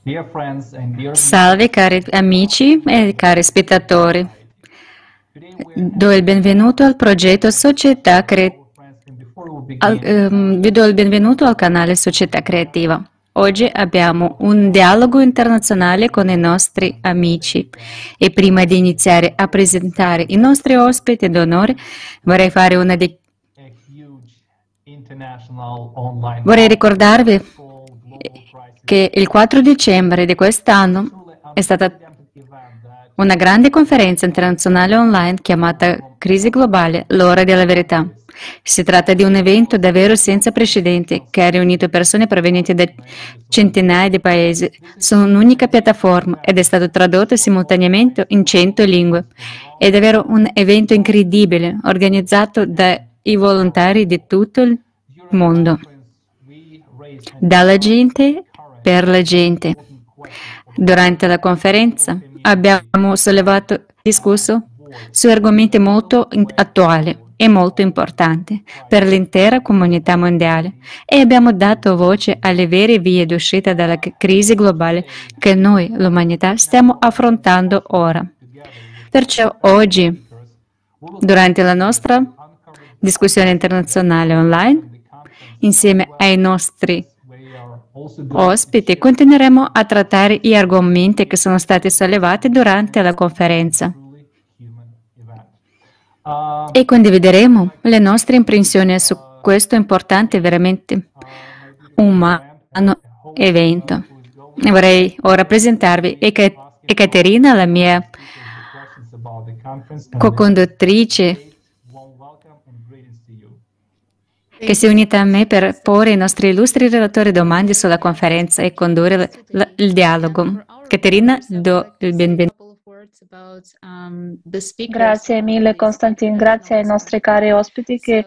Salve cari amici e cari spettatori. Do il benvenuto al progetto Società vi do il benvenuto al canale Società Creativa. Oggi abbiamo un dialogo internazionale con i nostri amici e prima di iniziare a presentare i nostri ospiti d'onore vorrei ricordarvi che il 4 dicembre di quest'anno è stata una grande conferenza internazionale online chiamata Crisi Globale, l'ora della verità. Si tratta di un evento davvero senza precedenti che ha riunito persone provenienti da centinaia di paesi su un'unica piattaforma ed è stato tradotto simultaneamente in 100 lingue. È davvero un evento incredibile, organizzato dai volontari di tutto il mondo, dalla gente per la gente. Durante la conferenza abbiamo discusso su argomenti molto attuali e molto importanti per l'intera comunità mondiale e abbiamo dato voce alle vere vie d'uscita dalla crisi globale che noi, l'umanità, stiamo affrontando ora. Perciò oggi, durante la nostra discussione internazionale online, insieme ai nostri ospiti, continueremo a trattare gli argomenti che sono stati sollevati durante la conferenza e condivideremo le nostre impressioni su questo importante e veramente umano evento. Vorrei ora presentarvi Ekaterina, la mia co-conduttrice, che si è unita a me per porre ai nostri illustri relatori domande sulla conferenza e condurre il dialogo. Caterina, do il benvenuto. Grazie mille Constantin, grazie ai nostri cari ospiti che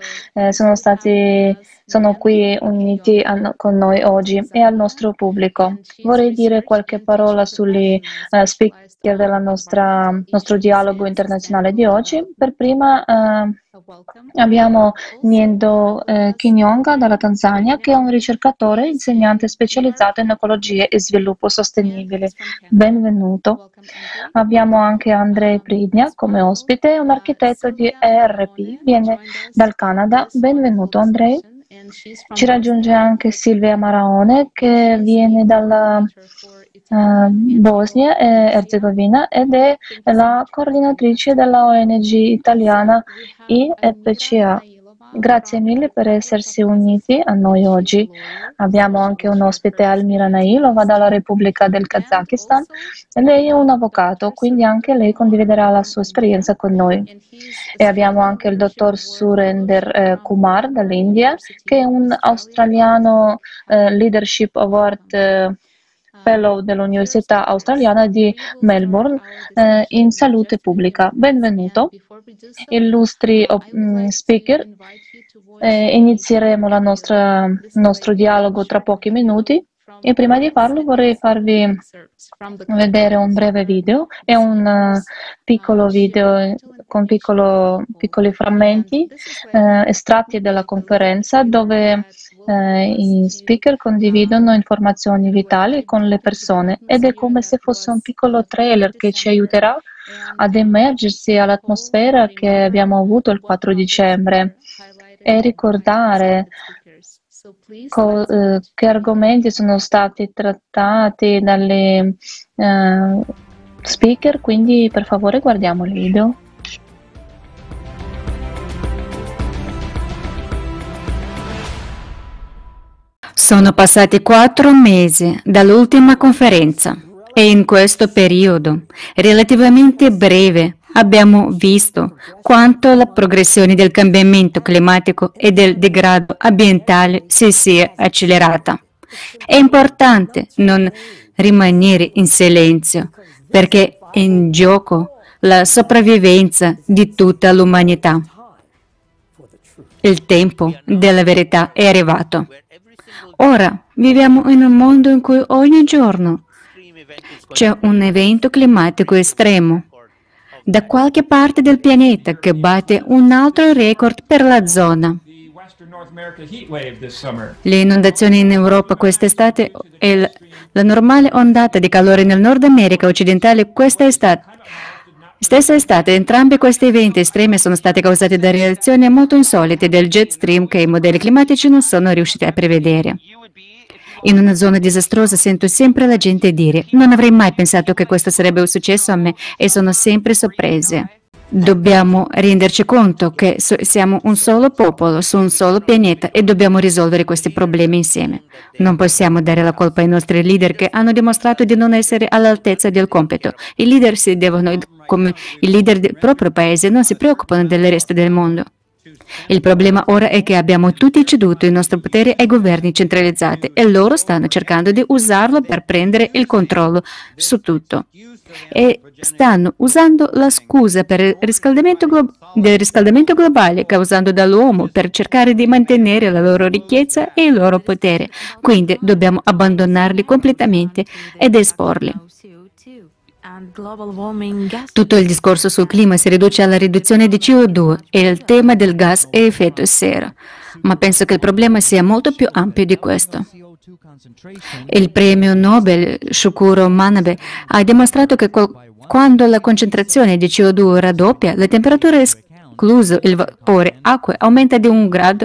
sono qui uniti con noi oggi e al nostro pubblico. Vorrei dire qualche parola sugli speaker del nostro dialogo internazionale di oggi. Per prima abbiamo Niendo Kinyonga dalla Tanzania, che è un ricercatore e insegnante specializzato in ecologia e sviluppo sostenibile. Benvenuto. Abbiamo anche Andrei Pridnia come ospite, un architetto di ERP, viene dal Canada. Benvenuto Andrei. Ci raggiunge anche Silvia Maraone, che viene dalla Bosnia e Erzegovina ed è la coordinatrice della ONG italiana IEPCA. Grazie mille per essersi uniti a noi oggi. Abbiamo anche un ospite, Almira Nailova, dalla Repubblica del Kazakistan. Lei è un avvocato, quindi anche lei condividerà la sua esperienza con noi. E abbiamo anche il dottor Surinder Kumar dall'India, che è un australiano Leadership Award Fellow dell'Università Australiana di Melbourne in salute pubblica. Benvenuto. Illustri speaker, inizieremo il nostro dialogo tra pochi minuti e prima di farlo vorrei farvi vedere un breve video. È un piccolo video con piccoli frammenti estratti dalla conferenza dove i speaker condividono informazioni vitali con le persone ed è come se fosse un piccolo trailer che ci aiuterà ad immergersi all'atmosfera che abbiamo avuto il 4 dicembre e ricordare che argomenti sono stati trattati dalle speaker, quindi per favore guardiamo il video. Sono passati 4 mesi dall'ultima conferenza e in questo periodo, relativamente breve, abbiamo visto quanto la progressione del cambiamento climatico e del degrado ambientale si sia accelerata. È importante non rimanere in silenzio, perché è in gioco la sopravvivenza di tutta l'umanità. Il tempo della verità è arrivato. Ora viviamo in un mondo in cui ogni giorno c'è un evento climatico estremo da qualche parte del pianeta che batte un altro record per la zona. Le inondazioni in Europa quest'estate e la normale ondata di calore nel Nord America occidentale questa estate. Stessa estate, entrambi questi eventi estremi sono stati causati da reazioni molto insolite del jet stream che i modelli climatici non sono riusciti a prevedere. In una zona disastrosa sento sempre la gente dire: non avrei mai pensato che questo sarebbe successo a me, e sono sempre sorprese. Dobbiamo renderci conto che siamo un solo popolo su un solo pianeta e dobbiamo risolvere questi problemi insieme. Non possiamo dare la colpa ai nostri leader che hanno dimostrato di non essere all'altezza del compito. I leader come i leader del proprio paese, non si preoccupano del resto del mondo. Il problema ora è che abbiamo tutti ceduto il nostro potere ai governi centralizzati e loro stanno cercando di usarlo per prendere il controllo su tutto. E stanno usando la scusa per il del riscaldamento globale causato dall'uomo per cercare di mantenere la loro ricchezza e il loro potere. Quindi dobbiamo abbandonarli completamente ed esporli. Tutto il discorso sul clima si riduce alla riduzione di CO2 e al tema del gas a effetto serra, ma penso che il problema sia molto più ampio di questo. Il premio Nobel Shukuro Manabe ha dimostrato che quando la concentrazione di CO2 raddoppia, la temperatura escluso il vapore acqua aumenta di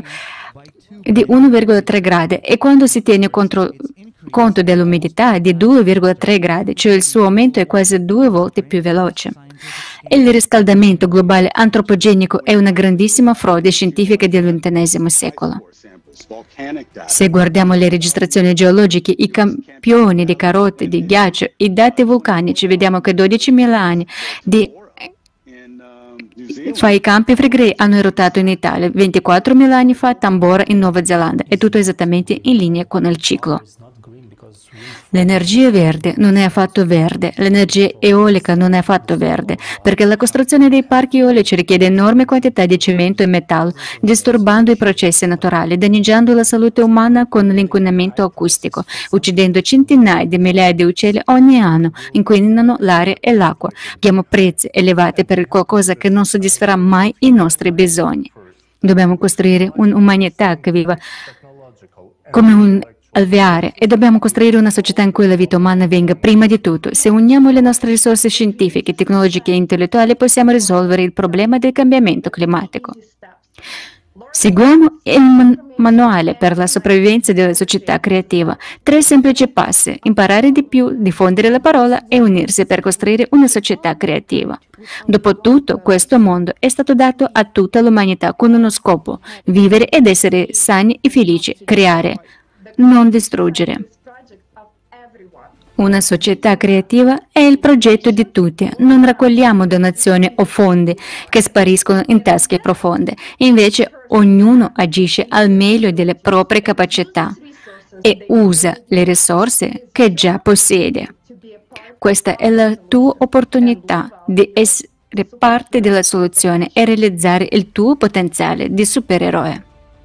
1,3 gradi e quando si tiene conto dell'umidità di 2,3 gradi, cioè il suo aumento è quasi 2 volte più veloce. Il riscaldamento globale antropogenico è una grandissima frode scientifica del XX secolo. Se guardiamo le registrazioni geologiche, i campioni di carote, di ghiaccio, i dati vulcanici, vediamo che 12.000 anni fa i campi flegrei hanno erottato in Italia, 24.000 anni fa Tambora in Nuova Zelanda, è tutto esattamente in linea con il ciclo. L'energia verde non è affatto verde, l'energia eolica non è affatto verde, perché la costruzione dei parchi eolici richiede enormi quantità di cemento e metallo, disturbando i processi naturali, danneggiando la salute umana con l'inquinamento acustico, uccidendo centinaia di migliaia di uccelli ogni anno, inquinano l'aria e l'acqua. Abbiamo prezzi elevati per qualcosa che non soddisferà mai i nostri bisogni. Dobbiamo costruire un'umanità che viva come un alveare e dobbiamo costruire una società in cui la vita umana venga prima di tutto. Se uniamo le nostre risorse scientifiche, tecnologiche e intellettuali, possiamo risolvere il problema del cambiamento climatico. Seguiamo il manuale per la sopravvivenza della società creativa. 3 semplici passi: imparare di più, diffondere la parola e unirsi per costruire una società creativa. Dopotutto, questo mondo è stato dato a tutta l'umanità con uno scopo: vivere ed essere sani e felici, creare, non distruggere. Una società creativa è il progetto di tutti. Non raccogliamo donazioni o fondi che spariscono in tasche profonde. Invece, ognuno agisce al meglio delle proprie capacità e usa le risorse che già possiede. Questa è la tua opportunità di essere parte della soluzione e realizzare il tuo potenziale di supereroe.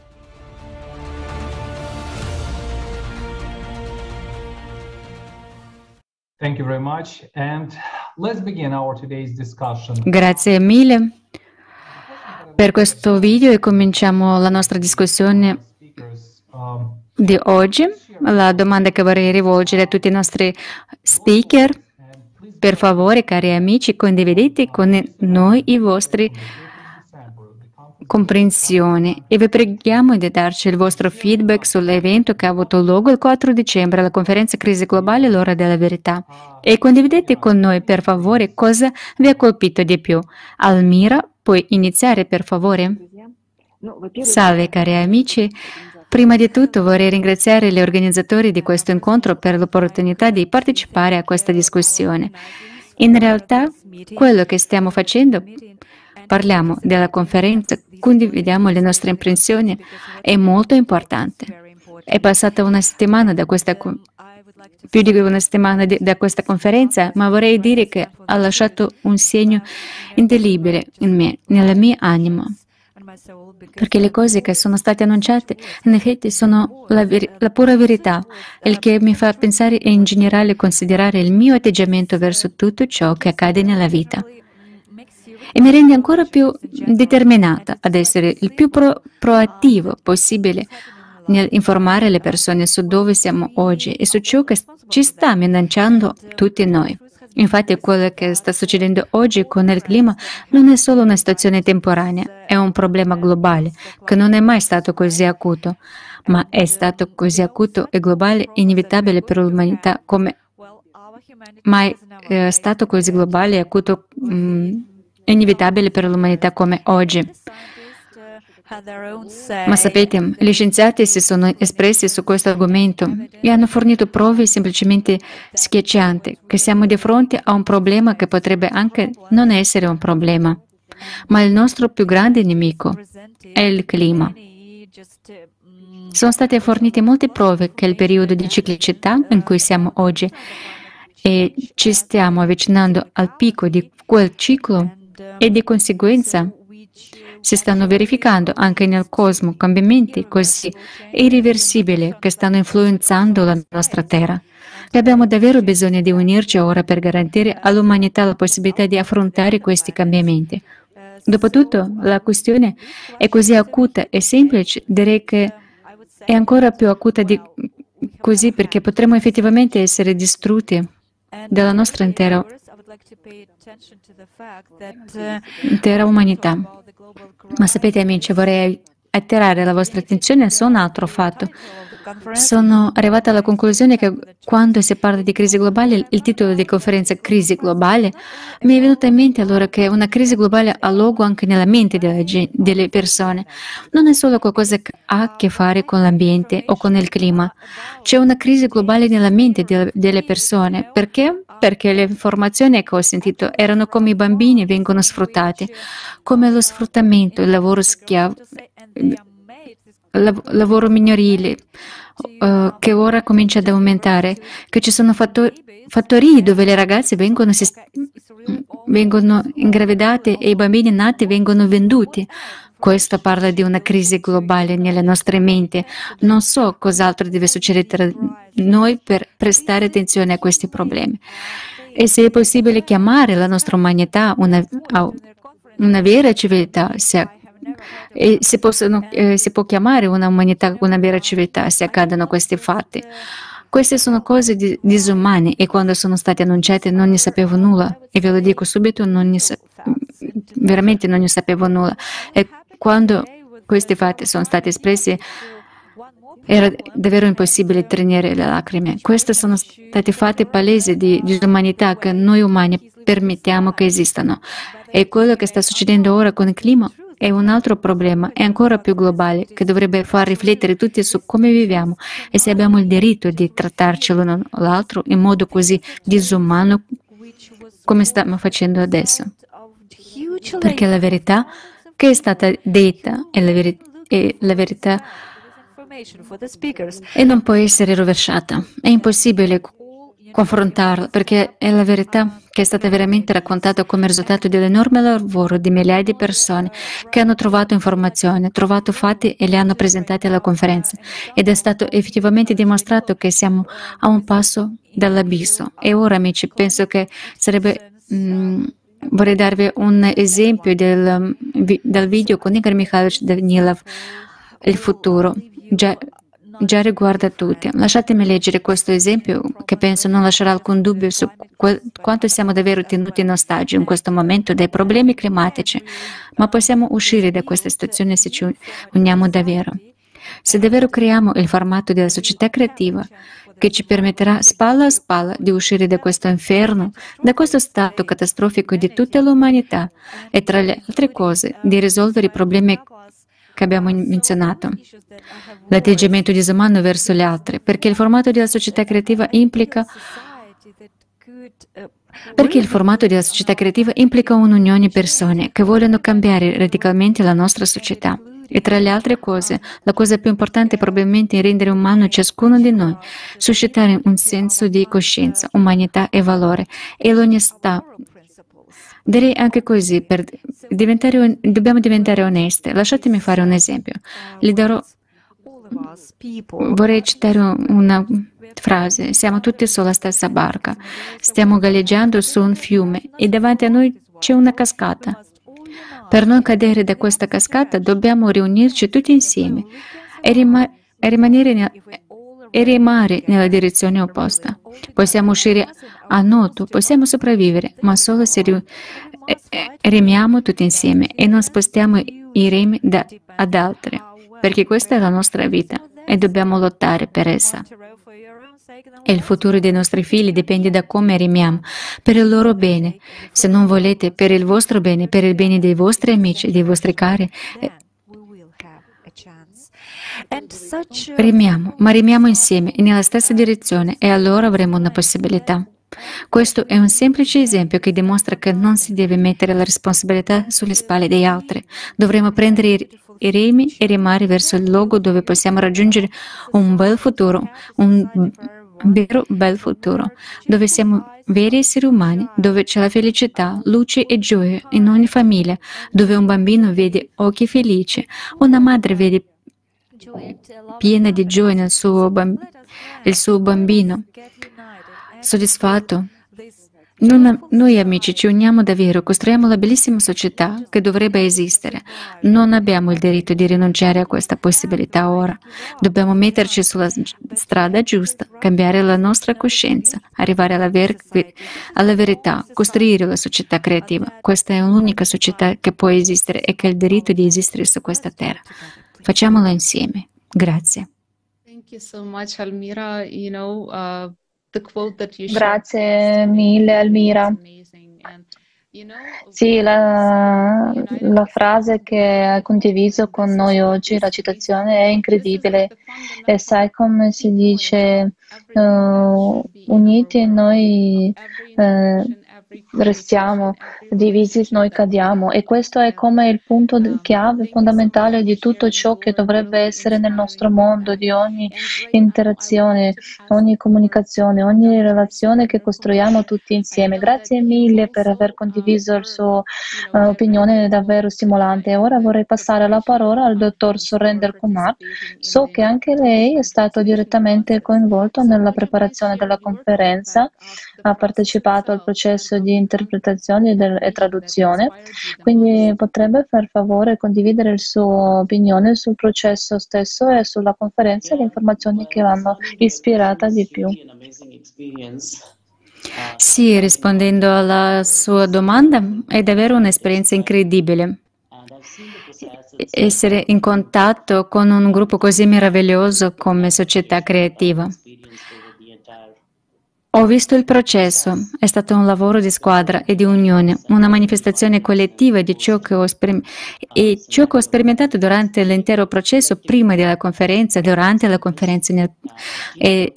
Grazie mille per questo video e cominciamo la nostra discussione di oggi. La domanda che vorrei rivolgere a tutti i nostri speaker: per favore, cari amici, condividete con noi i vostri comprensione e vi preghiamo di darci il vostro feedback sull'evento che ha avuto luogo il 4 dicembre alla conferenza Crisi Globale, l'ora della verità. E condividete con noi, per favore, cosa vi ha colpito di più. Almira, puoi iniziare, per favore? Salve, cari amici. Prima di tutto vorrei ringraziare gli organizzatori di questo incontro per l'opportunità di partecipare a questa discussione. In realtà, quello che stiamo facendo, parliamo della conferenza, condividiamo le nostre impressioni, è molto importante. È passata una settimana da questa più di una settimana da questa conferenza, ma vorrei dire che ha lasciato un segno indelebile in me, nella mia anima. Perché le cose che sono state annunciate in effetti sono la pura verità, il che mi fa pensare e in generale considerare il mio atteggiamento verso tutto ciò che accade nella vita. e mi rende ancora più determinata ad essere il più proattivo possibile nel informare le persone su dove siamo oggi e su ciò che ci sta minacciando tutti noi. Infatti, quello che sta succedendo oggi con il clima non è solo una situazione temporanea, è un problema globale che non è mai stato così acuto, ma è stato così acuto e globale e inevitabile per l'umanità come mai stato così globale e acuto inevitabile per l'umanità come oggi. Ma sapete, gli scienziati si sono espressi su questo argomento e hanno fornito prove semplicemente schiaccianti che siamo di fronte a un problema che potrebbe anche non essere un problema, ma il nostro più grande nemico è il clima. Sono state fornite molte prove che il periodo di ciclicità in cui siamo oggi e ci stiamo avvicinando al picco di quel ciclo e di conseguenza si stanno verificando anche nel cosmo cambiamenti così irreversibili che stanno influenzando la nostra Terra. E abbiamo davvero bisogno di unirci ora per garantire all'umanità la possibilità di affrontare questi cambiamenti. Dopotutto, la questione è così acuta e semplice, direi che è ancora più acuta di così perché potremmo effettivamente essere distrutti dalla nostra intera umanità. Ma sapete, amici, vorrei attirare la vostra attenzione su un altro fatto. Sono arrivata alla conclusione che quando si parla di crisi globale, il titolo di conferenza Crisi globale, mi è venuto in mente allora che una crisi globale ha luogo anche nella mente delle persone. Non è solo qualcosa che ha a che fare con l'ambiente o con il clima. C'è una crisi globale nella mente delle persone. Perché? Perché le informazioni che ho sentito erano come i bambini vengono sfruttati, come lo sfruttamento, il lavoro schiavo, lavoro minorile, che ora comincia ad aumentare, che ci sono fattorie dove le ragazze vengono ingravidate e i bambini nati vengono venduti. Questo parla di una crisi globale nelle nostre menti. Non so cos'altro deve succedere tra noi per prestare attenzione a questi problemi. E se è possibile chiamare la nostra umanità una vera civiltà, e si può chiamare una umanità una vera civiltà se accadono questi fatti. Queste sono cose disumane e quando sono state annunciate non ne sapevo nulla. E ve lo dico subito, veramente non ne sapevo nulla. E quando questi fatti sono stati espressi era davvero impossibile trattenere le lacrime. Questi sono stati fatti palesi di disumanità che noi umani permettiamo che esistano. E quello che sta succedendo ora con il clima è un altro problema, è ancora più globale, che dovrebbe far riflettere tutti su come viviamo e se abbiamo il diritto di trattarci l'uno l'altro in modo così disumano come stiamo facendo adesso. Perché la verità che è stata detta è la verità e non può essere rovesciata. È impossibile confrontarla perché è la verità che è stata veramente raccontata come risultato dell'enorme lavoro di migliaia di persone che hanno trovato informazioni, trovato fatti e li hanno presentati alla conferenza. Ed è stato effettivamente dimostrato che siamo a un passo dall'abisso. E ora, amici, penso che sarebbe... vorrei darvi un esempio del video con Igor Mikhailovich Danilov, il futuro. Già riguarda tutti. Lasciatemi leggere questo esempio che penso non lascerà alcun dubbio su quanto siamo davvero tenuti in ostaggio in questo momento dai problemi climatici, ma possiamo uscire da questa situazione se ci uniamo davvero. Se davvero creiamo il formato della società creativa che ci permetterà spalla a spalla di uscire da questo inferno, da questo stato catastrofico di tutta l'umanità e tra le altre cose di risolvere i problemi che abbiamo menzionato. L'atteggiamento disumano verso le altre, perché il formato della società creativa implica un'unione di persone che vogliono cambiare radicalmente la nostra società. E tra le altre cose, la cosa più importante è probabilmente rendere umano ciascuno di noi, suscitare un senso di coscienza, umanità e valore, e l'onestà. Direi anche così, dobbiamo diventare onesti. Lasciatemi fare un esempio. Vorrei citare una frase. Siamo tutti sulla stessa barca. Stiamo galleggiando su un fiume e davanti a noi c'è una cascata. Per non cadere da questa cascata dobbiamo riunirci tutti insieme e, e remare nella direzione opposta. Possiamo uscire a nuoto, possiamo sopravvivere, ma solo se remiamo tutti insieme e non spostiamo i remi ad altri, perché questa è la nostra vita e dobbiamo lottare per essa. E il futuro dei nostri figli dipende da come remiamo, per il loro bene. Se non volete, per il vostro bene, per il bene dei vostri amici, dei vostri cari, remiamo, ma remiamo insieme e nella stessa direzione e allora avremo una possibilità. Questo è un semplice esempio che dimostra che non si deve mettere la responsabilità sulle spalle degli altri. Dovremmo prendere i remi e remare verso il luogo dove possiamo raggiungere un bel futuro, un vero bel futuro, dove siamo veri esseri umani, dove c'è la felicità, luce e gioia in ogni famiglia, dove un bambino vede occhi felici, una madre vede piena di gioia nel il suo bambino soddisfatto. Noi amici ci uniamo davvero, costruiamo la bellissima società che dovrebbe esistere. Non abbiamo il diritto di rinunciare a questa possibilità ora. Dobbiamo metterci sulla strada giusta, cambiare la nostra coscienza, arrivare alla verità, costruire la società creativa. Questa è l'unica società che può esistere e che ha il diritto di esistere su questa terra. Facciamola insieme. Grazie. Thank you so much, Almira. Grazie mille, Almira. Sì, la frase che hai condiviso con noi oggi, la citazione è incredibile e sai come si dice, uniti noi restiamo, divisi noi cadiamo e questo è come il punto chiave fondamentale di tutto ciò che dovrebbe essere nel nostro mondo, di ogni interazione, ogni comunicazione, ogni relazione che costruiamo tutti insieme. Grazie mille per aver condiviso la sua opinione davvero stimolante. Ora vorrei passare la parola al dottor Surinder Kumar. So che anche lei è stato direttamente coinvolto nella preparazione della conferenza, ha partecipato al processo di interpretazione e traduzione, quindi potrebbe per favore condividere la sua opinione sul processo stesso e sulla conferenza e le informazioni che l'hanno ispirata di più. Sì, rispondendo alla sua domanda, è davvero un'esperienza incredibile. Essere in contatto con un gruppo così meraviglioso come Società Creativa. Ho visto il processo, è stato un lavoro di squadra e di unione, una manifestazione collettiva di ciò che ho sperimentato durante l'intero processo, prima della conferenza, durante la conferenza e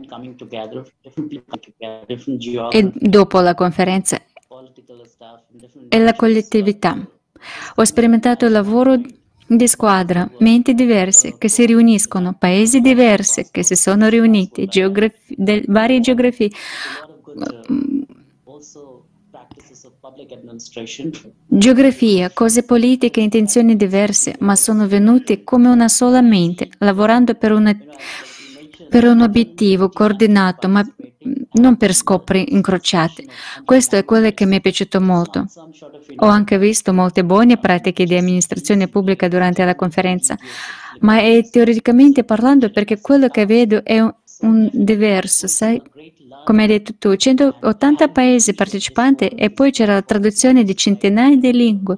dopo la conferenza e la collettività. Ho sperimentato il lavoro di squadra, menti diverse che si riuniscono, paesi diversi che si sono riuniti, varie geografie, cose politiche, intenzioni diverse, ma sono venuti come una sola mente, lavorando per un obiettivo coordinato, ma non per scopi incrociati. Questo è quello che mi è piaciuto molto. Ho anche visto molte buone pratiche di amministrazione pubblica durante la conferenza, ma è teoricamente parlando perché quello che vedo è un diverso, sai? Come hai detto tu, 180 paesi partecipanti e poi c'era la traduzione di centinaia di lingue.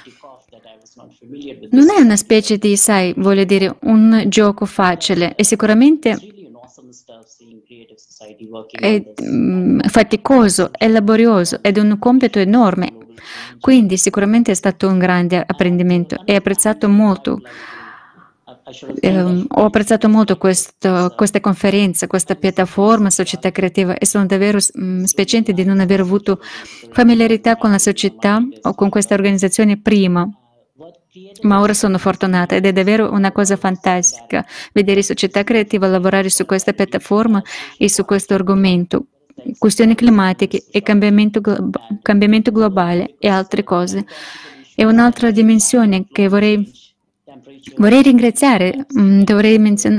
Non è una specie di, sai, voglio dire, un gioco facile, è sicuramente è faticoso, è laborioso ed è un compito enorme. Quindi sicuramente è stato un grande apprendimento e ho apprezzato molto questa conferenza, questa piattaforma Società Creativa e sono davvero spiacente di non aver avuto familiarità con la società o con questa organizzazione prima. Ma ora sono fortunata ed è davvero una cosa fantastica vedere Società Creativa lavorare su questa piattaforma e su questo argomento, questioni climatiche e cambiamento globale e altre cose. È un'altra dimensione che vorrei ringraziare, dovrei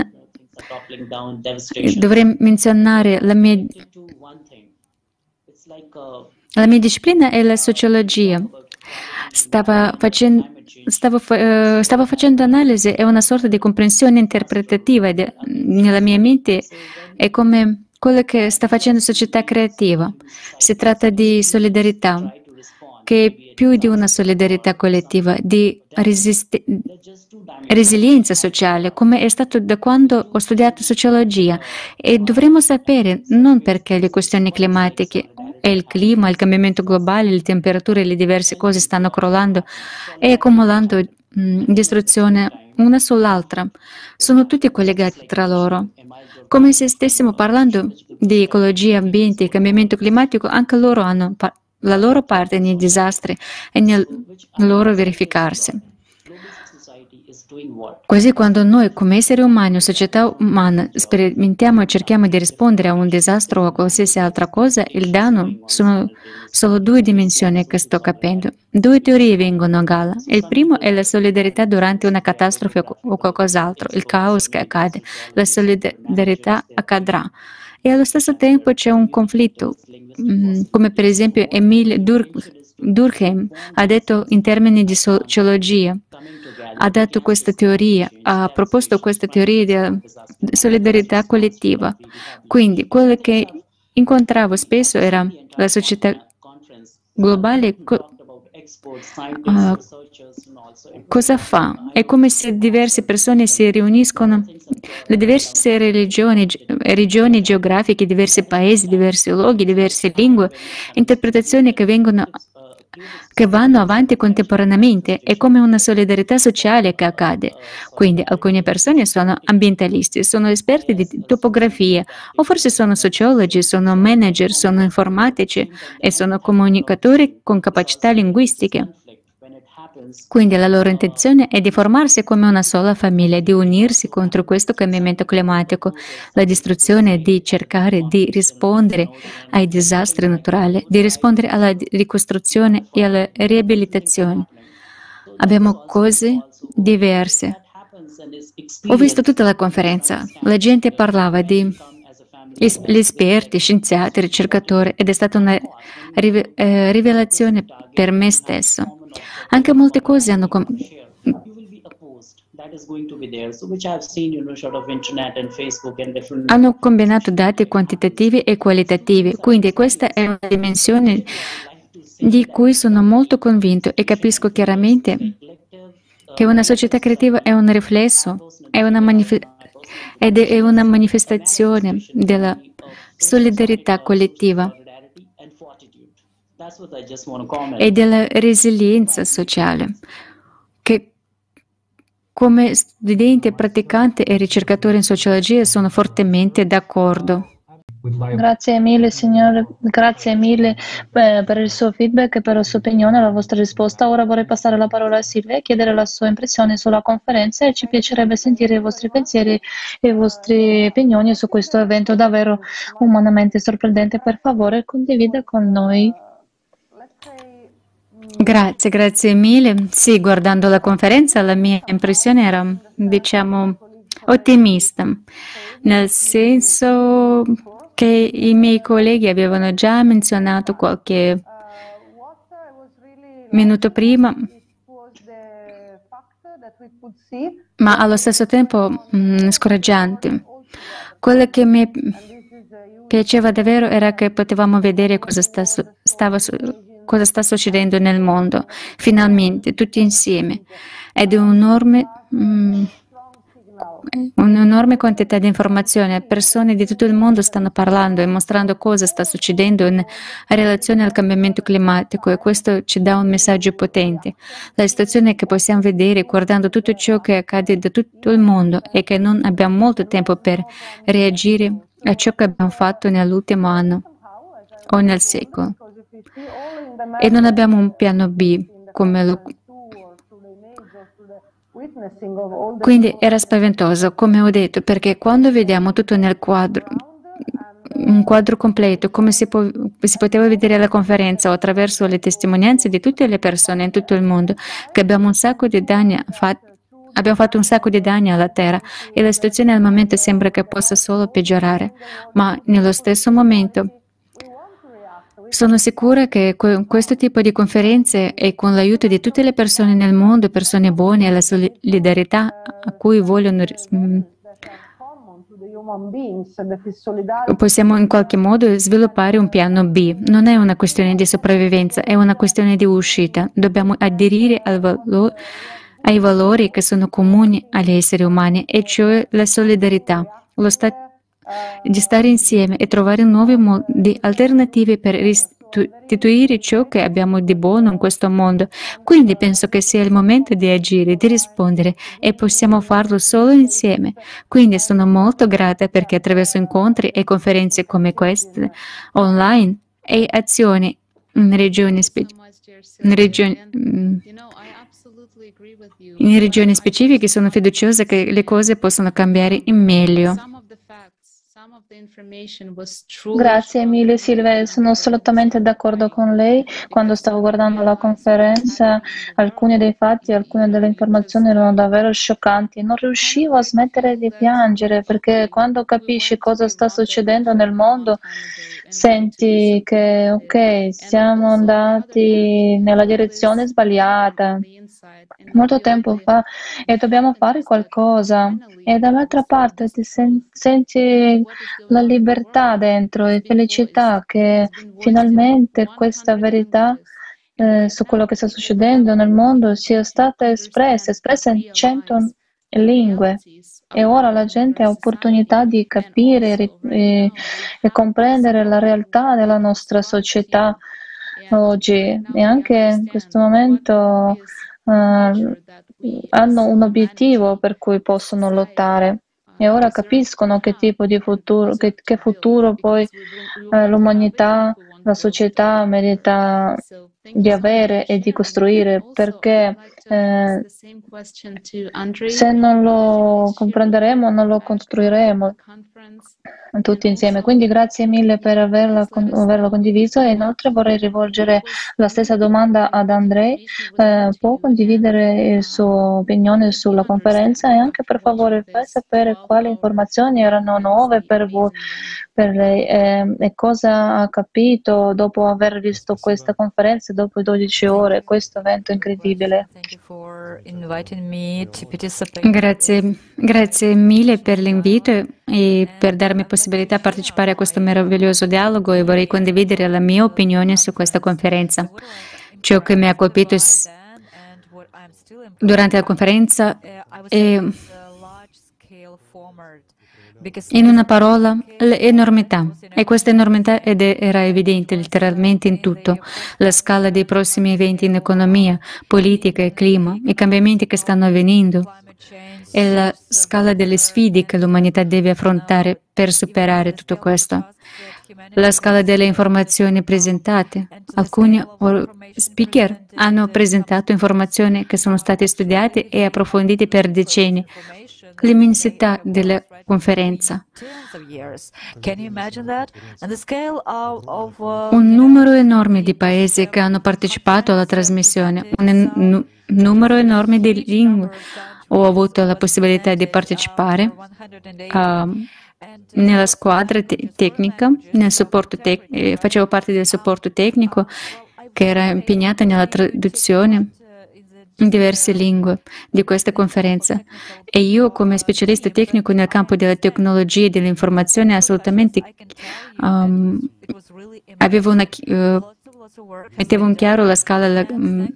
menzionare la mia disciplina è la sociologia. stavo facendo analisi e una sorta di comprensione interpretativa nella mia mente è come quello che sta facendo società creativa. Si tratta di solidarietà, che è più di una solidarietà collettiva, di resilienza sociale, come è stato da quando ho studiato sociologia. E dovremmo sapere non perché le questioni climatiche e il clima, il cambiamento globale, le temperature e le diverse cose stanno crollando e accumulando distruzione una sull'altra. Sono tutti collegati tra loro. Come se stessimo parlando di ecologia, ambiente e cambiamento climatico, anche loro hanno la loro parte nei disastri e nel loro verificarsi. Così quando noi come esseri umani o società umana sperimentiamo e cerchiamo di rispondere a un disastro o a qualsiasi altra cosa, il danno sono solo due dimensioni che sto capendo. Due teorie vengono a galla. Il primo è la solidarietà durante una catastrofe o qualcos'altro, il caos che accade. La solidarietà accadrà. E allo stesso tempo c'è un conflitto, come per esempio Emile Durkheim ha detto in termini di sociologia, ha dato questa teoria, ha proposto questa teoria di solidarietà collettiva. Quindi quello che incontravo spesso era la società globale. Cosa fa? È come se diverse persone si riuniscono, le diverse regioni geografiche, diversi paesi, diversi luoghi, diverse lingue, interpretazioni che vanno avanti contemporaneamente. È come una solidarietà sociale che accade. Quindi alcune persone sono ambientalisti, sono esperti di topografia, o forse sono sociologi, sono manager, sono informatici e sono comunicatori con capacità linguistiche. Quindi la loro intenzione è di formarsi come una sola famiglia, di unirsi contro questo cambiamento climatico, la distruzione, di cercare di rispondere ai disastri naturali, di rispondere alla ricostruzione e alla riabilitazione. Abbiamo cose diverse. Ho visto tutta la conferenza, la gente parlava di gli esperti, scienziati, ricercatori ed è stata una rivelazione per me stesso. Anche molte cose hanno combinato dati quantitativi e qualitativi, quindi questa è una dimensione di cui sono molto convinto e capisco chiaramente che una società creativa è un riflesso, ed è una manifestazione della solidarietà collettiva e della resilienza sociale, che come studente, praticante e ricercatore in sociologia sono fortemente d'accordo. Grazie mille, signore, grazie mille per il suo feedback e per la sua opinione, la vostra risposta. Ora vorrei passare la parola a Silvia e chiedere la sua impressione sulla conferenza e ci piacerebbe sentire i vostri pensieri e le vostre opinioni su questo evento davvero umanamente sorprendente. Per favore, condivida con noi. Grazie mille. Sì, guardando la conferenza la mia impressione era, diciamo, ottimista, nel senso che i miei colleghi avevano già menzionato qualche minuto prima, ma allo stesso tempo scoraggiante. Quello che mi piaceva davvero era che potevamo vedere cosa sta succedendo nel mondo, finalmente, tutti insieme. Ed è un'enorme quantità di informazioni. Persone di tutto il mondo stanno parlando e mostrando cosa sta succedendo in relazione al cambiamento climatico e questo ci dà un messaggio potente. La situazione che possiamo vedere guardando tutto ciò che accade da tutto il mondo è che non abbiamo molto tempo per reagire a ciò che abbiamo fatto nell'ultimo anno o nel secolo. E non abbiamo un piano B Quindi era spaventoso, come ho detto, perché quando vediamo tutto nel un quadro completo, come si poteva vedere alla conferenza o attraverso le testimonianze di tutte le persone in tutto il mondo, che abbiamo fatto un sacco di danni alla Terra e la situazione al momento sembra che possa solo peggiorare, ma nello stesso momento Sono sicura che con questo tipo di conferenze e con l'aiuto di tutte le persone nel mondo, persone buone e la solidarietà a cui vogliono possiamo in qualche modo sviluppare un piano B. Non è una questione di sopravvivenza, è una questione di uscita. Dobbiamo aderire ai valori che sono comuni agli esseri umani, e cioè la solidarietà, di stare insieme e trovare nuovi modi alternativi per restituire ciò che abbiamo di buono in questo mondo. Quindi penso che sia il momento di agire, di rispondere, e possiamo farlo solo insieme. Quindi sono molto grata perché attraverso incontri e conferenze come queste online e azioni in regioni specifiche sono fiduciosa che le cose possano cambiare in meglio. Grazie mille Silvia, sono assolutamente d'accordo con lei. Quando stavo guardando la conferenza, alcuni dei fatti, alcune delle informazioni erano davvero scioccanti. Non riuscivo a smettere di piangere perché quando capisci cosa sta succedendo nel mondo, senti che ok, siamo andati nella direzione sbagliata molto tempo fa e dobbiamo fare qualcosa. E dall'altra parte ti senti la libertà dentro e felicità che finalmente questa verità su quello che sta succedendo nel mondo sia stata espressa in 100 lingue. E ora la gente ha opportunità di capire e comprendere la realtà della nostra società oggi. E anche in questo momento hanno un obiettivo per cui possono lottare. E ora capiscono che tipo di futuro, che futuro poi l'umanità, la società merita di avere e di costruire, perché se non lo comprenderemo, non lo costruiremo tutti insieme. Quindi grazie mille per averlo condiviso, e inoltre vorrei rivolgere la stessa domanda ad Andrei. Può condividere la sua opinione sulla conferenza e anche per favore fai sapere quali informazioni erano nuove per voi, per lei, e cosa ha capito dopo aver visto questa conferenza, dopo 12 ore, questo evento incredibile. Grazie mille per l'invito e per darmi possibilità di partecipare a questo meraviglioso dialogo, e vorrei condividere la mia opinione su questa conferenza. Ciò che mi ha colpito durante la conferenza è, in una parola, l'enormità. E questa enormità era evidente letteralmente in tutto: la scala dei prossimi eventi in economia, politica e clima, i cambiamenti che stanno avvenendo, e la scala delle sfide che l'umanità deve affrontare per superare tutto questo. La scala delle informazioni presentate. Alcuni speaker hanno presentato informazioni che sono state studiate e approfondite per decenni. L'immensità della conferenza. Un numero enorme di paesi che hanno partecipato alla trasmissione, un numero enorme di lingue. Ho avuto la possibilità di partecipare nella squadra tecnica, facevo parte del supporto tecnico che era impegnata nella traduzione in diverse lingue di questa conferenza, e io come specialista tecnico nel campo della tecnologia e dell'informazione assolutamente mettevo in chiaro la scala.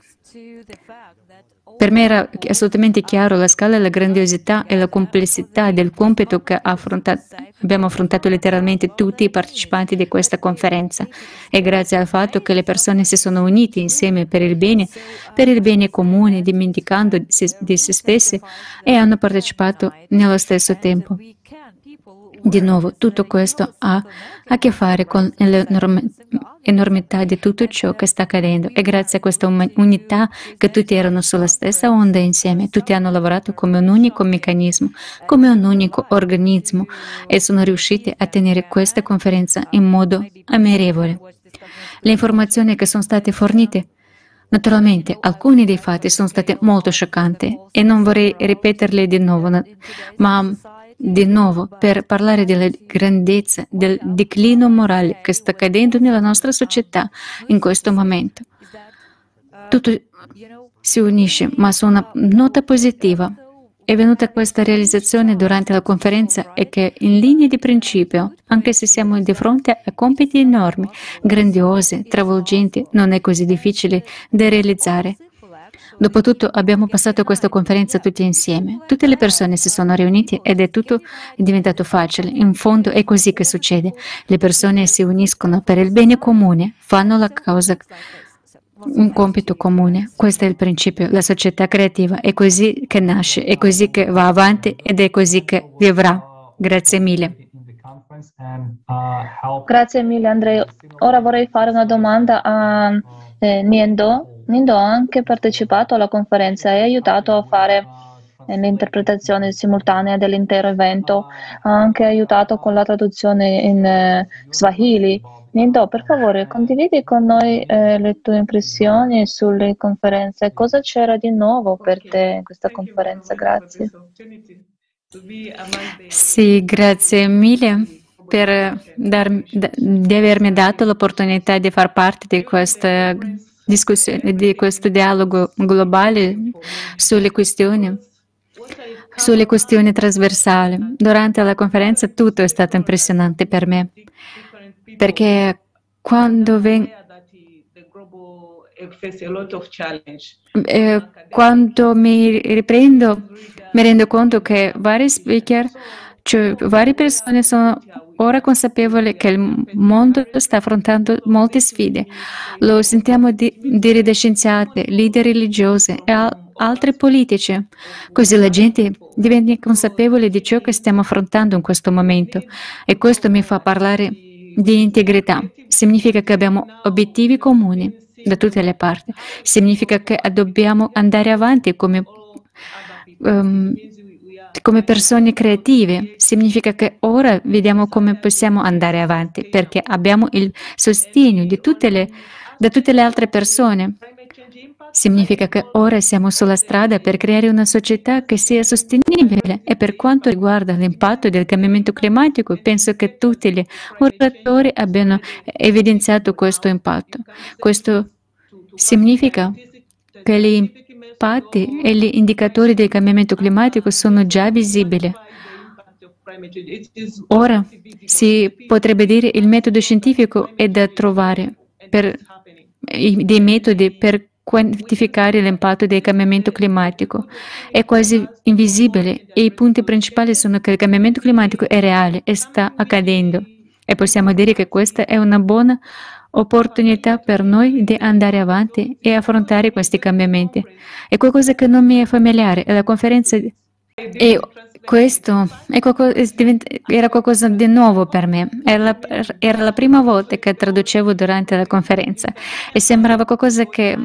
Per me era assolutamente chiaro la scala, la grandiosità e la complessità del compito che abbiamo affrontato letteralmente tutti i partecipanti di questa conferenza, e grazie al fatto che le persone si sono unite insieme per il bene comune, dimenticando di se stesse, e hanno partecipato nello stesso tempo. Di nuovo, tutto questo ha a che fare con l'enormità di tutto ciò che sta accadendo, e grazie a questa unità che tutti erano sulla stessa onda insieme, tutti hanno lavorato come un unico meccanismo, come un unico organismo, e sono riusciti a tenere questa conferenza in modo ammirevole. Le informazioni che sono state fornite, naturalmente, alcuni dei fatti sono stati molto scioccanti e non vorrei ripeterli di nuovo, ma di nuovo per parlare della grandezza, del declino morale che sta accadendo nella nostra società in questo momento. Tutto si unisce, ma su una nota positiva. È venuta questa realizzazione durante la conferenza e che in linea di principio, anche se siamo di fronte a compiti enormi, grandiosi, travolgenti, non è così difficile da realizzare. Dopotutto abbiamo passato questa conferenza tutti insieme. Tutte le persone si sono riunite ed è tutto diventato facile. In fondo è così che succede. Le persone si uniscono per il bene comune, fanno la causa un compito comune. Questo è il principio. La società creativa è così che nasce, è così che va avanti ed è così che vivrà. Grazie mille. Grazie mille, Andrea. Ora vorrei fare una domanda a Niendo. Niendo ha anche partecipato alla conferenza e ha aiutato a fare l'interpretazione simultanea dell'intero evento. Ha anche aiutato con la traduzione in Swahili. Nindo, per favore, condividi con noi le tue impressioni sulle conferenze. Cosa c'era di nuovo per te in questa conferenza? Grazie. Sì, grazie mille di avermi dato l'opportunità di far parte di questa discussione, di questo dialogo globale sulle questioni trasversali. Durante la conferenza tutto è stato impressionante per me, perché quando mi riprendo, mi rendo conto che vari speaker, cioè varie persone sono ora consapevoli che il mondo sta affrontando molte sfide. Lo sentiamo dire da scienziati, leader religiosi e altri politici. Così la gente diventa consapevole di ciò che stiamo affrontando in questo momento. E questo mi fa parlare di integrità. Significa che abbiamo obiettivi comuni da tutte le parti. Significa che dobbiamo andare avanti come persone creative. Significa che ora vediamo come possiamo andare avanti, perché abbiamo il sostegno da tutte le altre persone. Significa che ora siamo sulla strada per creare una società che sia sostenibile e per quanto riguarda l'impatto del cambiamento climatico, penso che tutti gli oratori abbiano evidenziato questo impatto. Questo significa che gli impatti e gli indicatori del cambiamento climatico sono già visibili. Ora si potrebbe dire il metodo scientifico è da trovare dei metodi per quantificare l'impatto del cambiamento climatico. È quasi invisibile e i punti principali sono che il cambiamento climatico è reale e sta accadendo. E possiamo dire che questa è una buona opportunità per noi di andare avanti e affrontare questi cambiamenti. È qualcosa che non mi è familiare. La conferenza questo era qualcosa di nuovo per me. Era la prima volta che traducevo durante la conferenza e sembrava qualcosa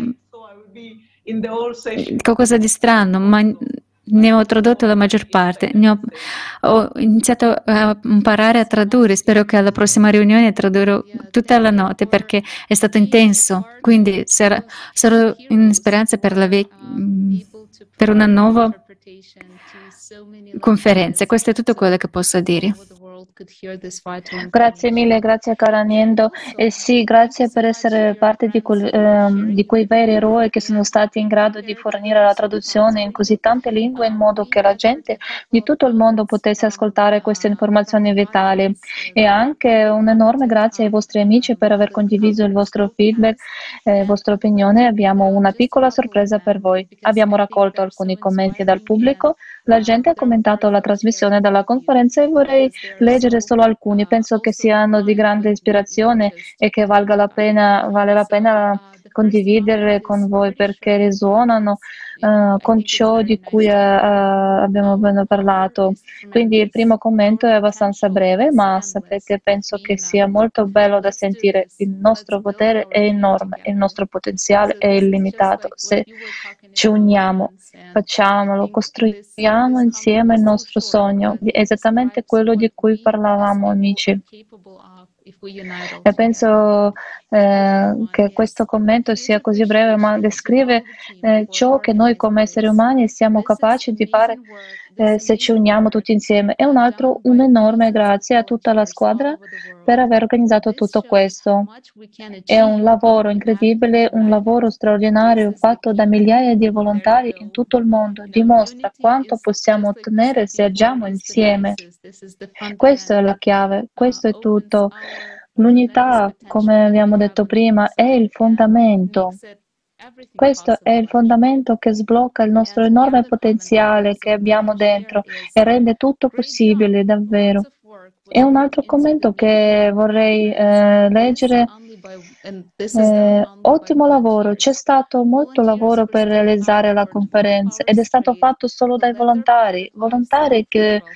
di strano, ma ne ho tradotto la maggior parte. Ho iniziato a imparare a tradurre. Spero che alla prossima riunione tradurrò tutta la notte perché è stato intenso. Quindi sarò in speranza per una nuova conferenza. Questo è tutto quello che posso dire. Grazie mille, grazie cara Niendo. E sì, grazie per essere parte di quei veri eroi che sono stati in grado di fornire la traduzione in così tante lingue in modo che la gente di tutto il mondo potesse ascoltare queste informazioni vitali. E anche un enorme grazie ai vostri amici per aver condiviso il vostro feedback, vostra opinione. Abbiamo una piccola sorpresa per voi. Abbiamo raccolto alcuni commenti dal pubblico. La gente ha commentato la trasmissione della conferenza e vorrei leggere solo alcuni. Penso che siano di grande ispirazione e che vale la pena condividere con voi perché risuonano con ciò di cui abbiamo appena parlato. Quindi il primo commento è abbastanza breve, ma sapete, penso che sia molto bello da sentire. Il nostro potere è enorme, il nostro potenziale è illimitato. Se ci uniamo, facciamolo, costruiamo insieme il nostro sogno, esattamente quello di cui parlavamo, amici. E penso che questo commento sia così breve, ma descrive ciò che noi come esseri umani siamo capaci di fare se ci uniamo tutti insieme. E un altro, un enorme grazie a tutta la squadra per aver organizzato tutto questo. È un lavoro incredibile, un lavoro straordinario fatto da migliaia di volontari in tutto il mondo. Dimostra quanto possiamo ottenere se agiamo insieme. Questa è la chiave, questo è tutto. L'unità, come abbiamo detto prima, è il fondamento. Questo è il fondamento che sblocca il nostro enorme potenziale che abbiamo dentro e rende tutto possibile, davvero. E un altro commento che vorrei leggere. Ottimo lavoro, c'è stato molto lavoro per realizzare la conferenza ed è stato fatto solo dai volontari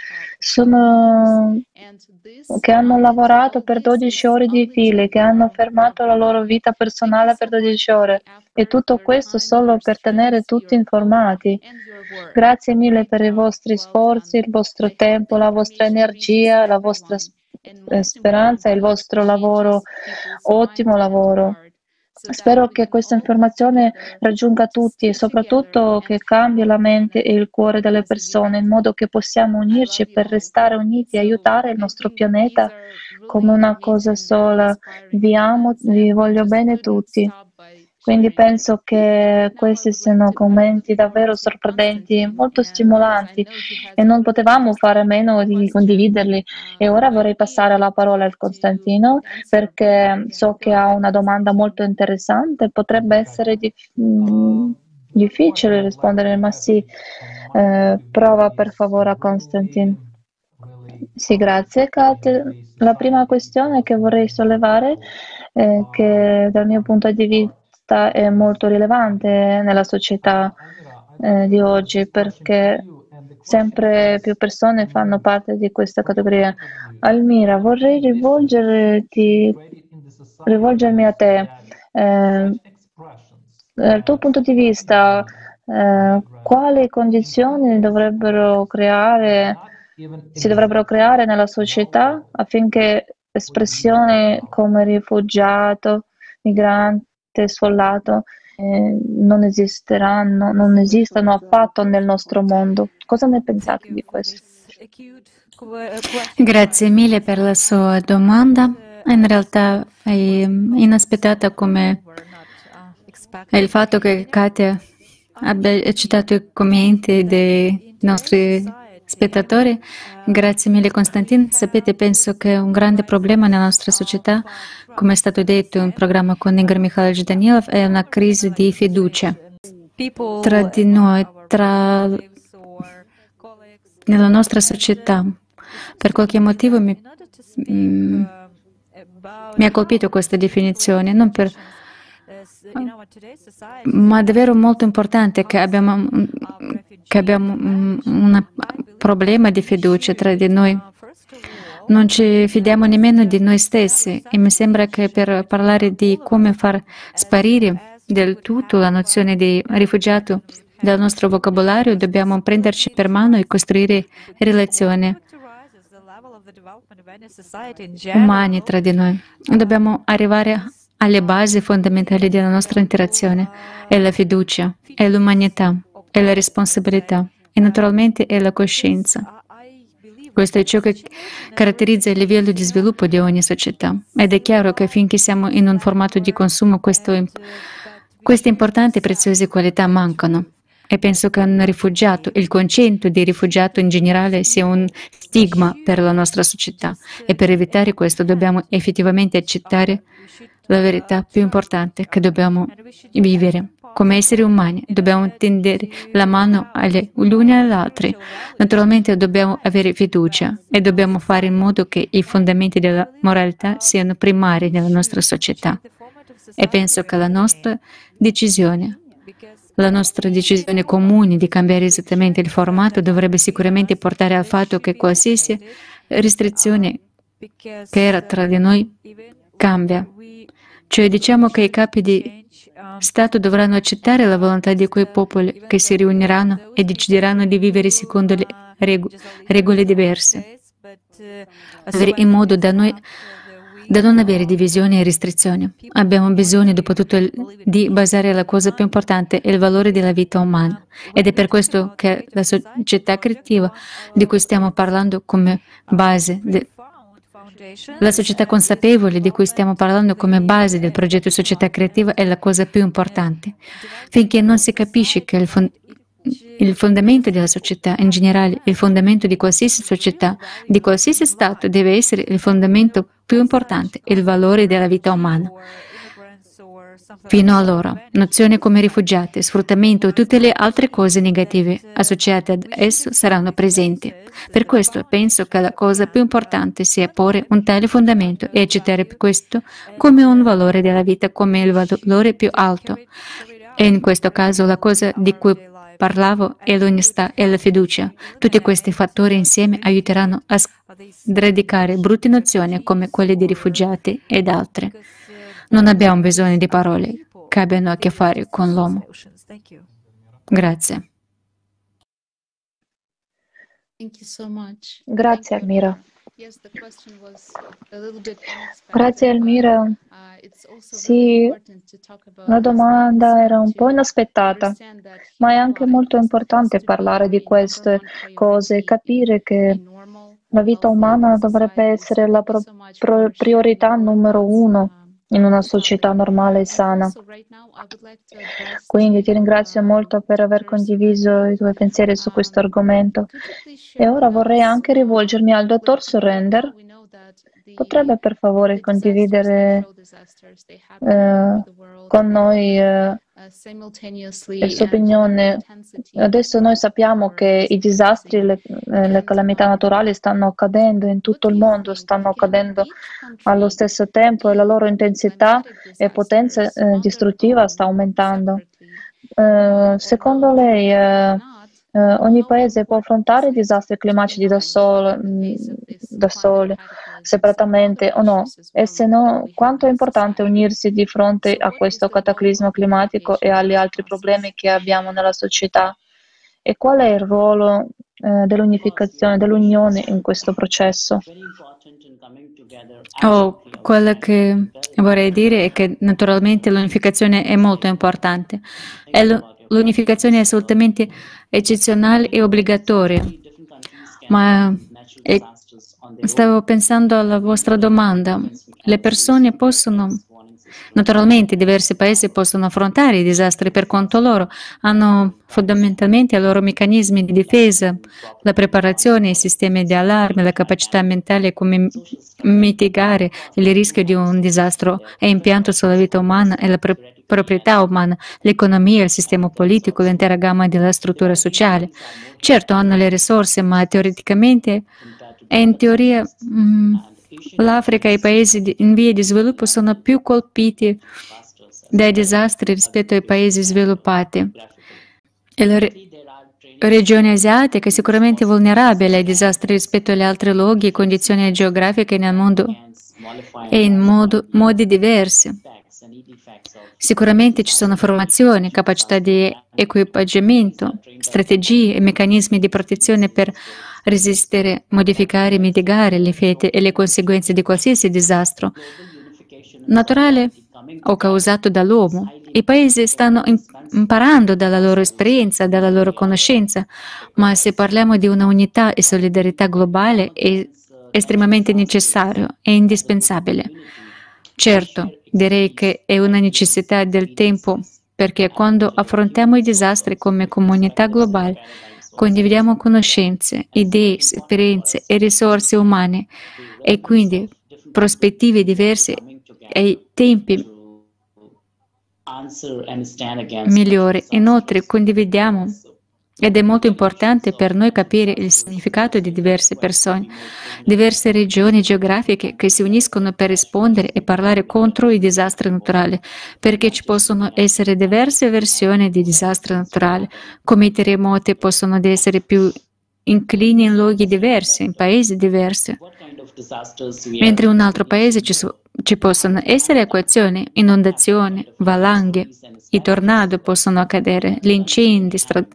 che hanno lavorato per 12 ore di fila, che hanno fermato la loro vita personale per 12 ore e tutto questo solo per tenere tutti informati. Grazie mille per i vostri sforzi, il vostro tempo, la vostra energia, la vostra speranza e il vostro lavoro, ottimo lavoro. Spero che questa informazione raggiunga tutti e soprattutto che cambi la mente e il cuore delle persone in modo che possiamo unirci per restare uniti e aiutare il nostro pianeta come una cosa sola. Vi amo, vi voglio bene tutti. Quindi penso che questi siano commenti davvero sorprendenti, molto stimolanti e non potevamo fare a meno di condividerli. E ora vorrei passare la parola al Costantino perché so che ha una domanda molto interessante. Potrebbe essere difficile rispondere, ma sì, prova per favore, Constantin. Sì, grazie, Kat. La prima questione che vorrei sollevare, che dal mio punto di vista è molto rilevante nella società di oggi, perché sempre più persone fanno parte di questa categoria. Almira, vorrei rivolgermi a te. Dal tuo punto di vista, quali condizioni si dovrebbero creare nella società affinché espressioni come rifugiato, migrante, sfollato non esistano affatto nel nostro mondo? Cosa ne pensate di questo? Grazie mille per la sua domanda. In realtà è inaspettata come il fatto che Katia abbia citato i commenti dei nostri spettatori. Grazie mille Konstantin. Sapete, penso che un grande problema nella nostra società, come è stato detto in un programma con Igor Mikhailovich Danilov, è una crisi di fiducia tra di noi, nella nostra società. Per qualche motivo mi ha colpito questa definizione, ma è davvero molto importante che abbiamo un problema di fiducia tra di noi. Non ci fidiamo nemmeno di noi stessi e mi sembra che per parlare di come far sparire del tutto la nozione di rifugiato dal nostro vocabolario dobbiamo prenderci per mano e costruire relazioni umane tra di noi. Dobbiamo arrivare alle basi fondamentali della nostra interazione. È la fiducia, è l'umanità, è la responsabilità e naturalmente è la coscienza. Questo è ciò che caratterizza il livello di sviluppo di ogni società. Ed è chiaro che finché siamo in un formato di consumo, queste importanti e preziose qualità mancano. E penso che un rifugiato, il concetto di rifugiato in generale, sia un stigma per la nostra società. E per evitare questo dobbiamo effettivamente accettare la verità più importante che dobbiamo vivere. Come esseri umani dobbiamo tendere la mano agli uni agli altri. Naturalmente dobbiamo avere fiducia e dobbiamo fare in modo che i fondamenti della moralità siano primari nella nostra società. E penso che la nostra decisione comune di cambiare esattamente il formato dovrebbe sicuramente portare al fatto che qualsiasi restrizione che era tra di noi cambia. Cioè diciamo che i capi di Stato dovranno accettare la volontà di quei popoli che si riuniranno e decideranno di vivere secondo le regole diverse, in modo da noi da non avere divisioni e restrizioni. Abbiamo bisogno, dopo tutto, di basare la cosa più importante, il valore della vita umana. Ed è per questo che la società creativa di cui stiamo parlando come base, la società consapevole di cui stiamo parlando come base del progetto società creativa è la cosa più importante. Finché non si capisce che il fondamento della società, in generale, il fondamento di qualsiasi società, di qualsiasi Stato, deve essere il fondamento più importante, il valore della vita umana. Fino allora, nozioni come rifugiati, sfruttamento e tutte le altre cose negative associate ad esso saranno presenti. Per questo penso che la cosa più importante sia porre un tale fondamento e accettare questo come un valore della vita, come il valore più alto. E in questo caso la cosa di cui parlavo è l'onestà e la fiducia. Tutti questi fattori insieme aiuteranno a sradicare brutte nozioni come quelle di rifugiati ed altre. Non abbiamo bisogno di parole che abbiano a che fare con l'uomo. Grazie. Grazie, Almira. Grazie, Almira. Sì, la domanda era un po' inaspettata, ma è anche molto importante parlare di queste cose e capire che la vita umana dovrebbe essere la priorità numero uno in una società normale e sana. Quindi ti ringrazio molto per aver condiviso i tuoi pensieri su questo argomento. E ora vorrei anche rivolgermi al dottor Surrender. Potrebbe per favore condividere con noi la sua opinione. Adesso noi sappiamo che i disastri, le calamità naturali stanno accadendo in tutto il mondo, stanno accadendo allo stesso tempo e la loro intensità e potenza distruttiva sta aumentando. Secondo lei, ogni paese può affrontare i disastri climatici da solo, separatamente o no? E se no, quanto è importante unirsi di fronte a questo cataclisma climatico e agli altri problemi che abbiamo nella società? E qual è il ruolo dell'unificazione, dell'unione in questo processo? Quello che vorrei dire è che naturalmente l'unificazione è molto importante. E l'unificazione è assolutamente eccezionale e obbligatoria. Ma stavo pensando alla vostra domanda. Le persone possono, naturalmente diversi paesi possono affrontare i disastri per conto loro, hanno fondamentalmente i loro meccanismi di difesa, la preparazione, i sistemi di allarme, la capacità mentale come mitigare il rischio di un disastro e impianto sulla vita umana e la proprietà umana, l'economia, il sistema politico, l'intera gamma della struttura sociale. Certo, hanno le risorse, ma teoreticamente e in teoria l'Africa e i paesi in via di sviluppo sono più colpiti dai disastri rispetto ai paesi sviluppati. E la regione asiatica è sicuramente vulnerabile ai disastri rispetto agli altri luoghi e condizioni geografiche nel mondo e in modi diversi. Sicuramente ci sono formazioni, capacità di equipaggiamento, strategie e meccanismi di protezione per resistere, modificare e mitigare gli effetti e le conseguenze di qualsiasi disastro naturale o causato dall'uomo. I paesi stanno imparando dalla loro esperienza, dalla loro conoscenza, ma se parliamo di una unità e solidarietà globale è estremamente necessario e indispensabile. Certo, direi che è una necessità del tempo, perché quando affrontiamo i disastri come comunità globale, condividiamo conoscenze, idee, esperienze e risorse umane e quindi prospettive diverse e tempi migliori. Inoltre condividiamo ed è molto importante per noi capire il significato di diverse persone, diverse regioni geografiche che si uniscono per rispondere e parlare contro i disastri naturali, perché ci possono essere diverse versioni di disastri naturali, come i terremoti possono essere più inclini in luoghi diversi, in paesi diversi, mentre in un altro paese ci possono essere equazioni, inondazioni, valanghe, i tornado possono accadere, gli incendi,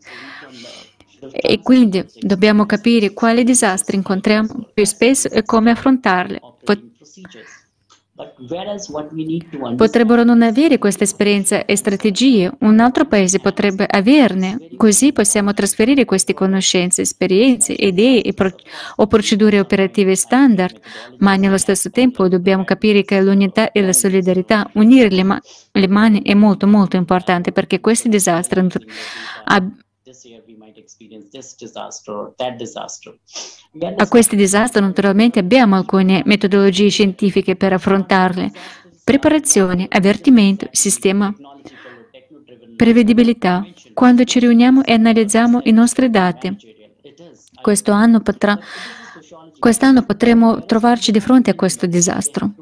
e quindi dobbiamo capire quali disastri incontriamo più spesso e come affrontarli. Potrebbero non avere questa esperienza e strategie, un altro paese potrebbe averne, così possiamo trasferire queste conoscenze, esperienze, idee o procedure operative standard, ma nello stesso tempo dobbiamo capire che l'unità e la solidarietà, unire le mani è molto molto importante perché questi disastri a questi disastri naturalmente abbiamo alcune metodologie scientifiche per affrontarli. Preparazione, avvertimento, sistema, prevedibilità. Quando ci riuniamo e analizziamo i nostri dati, quest'anno potremo trovarci di fronte a questo disastro.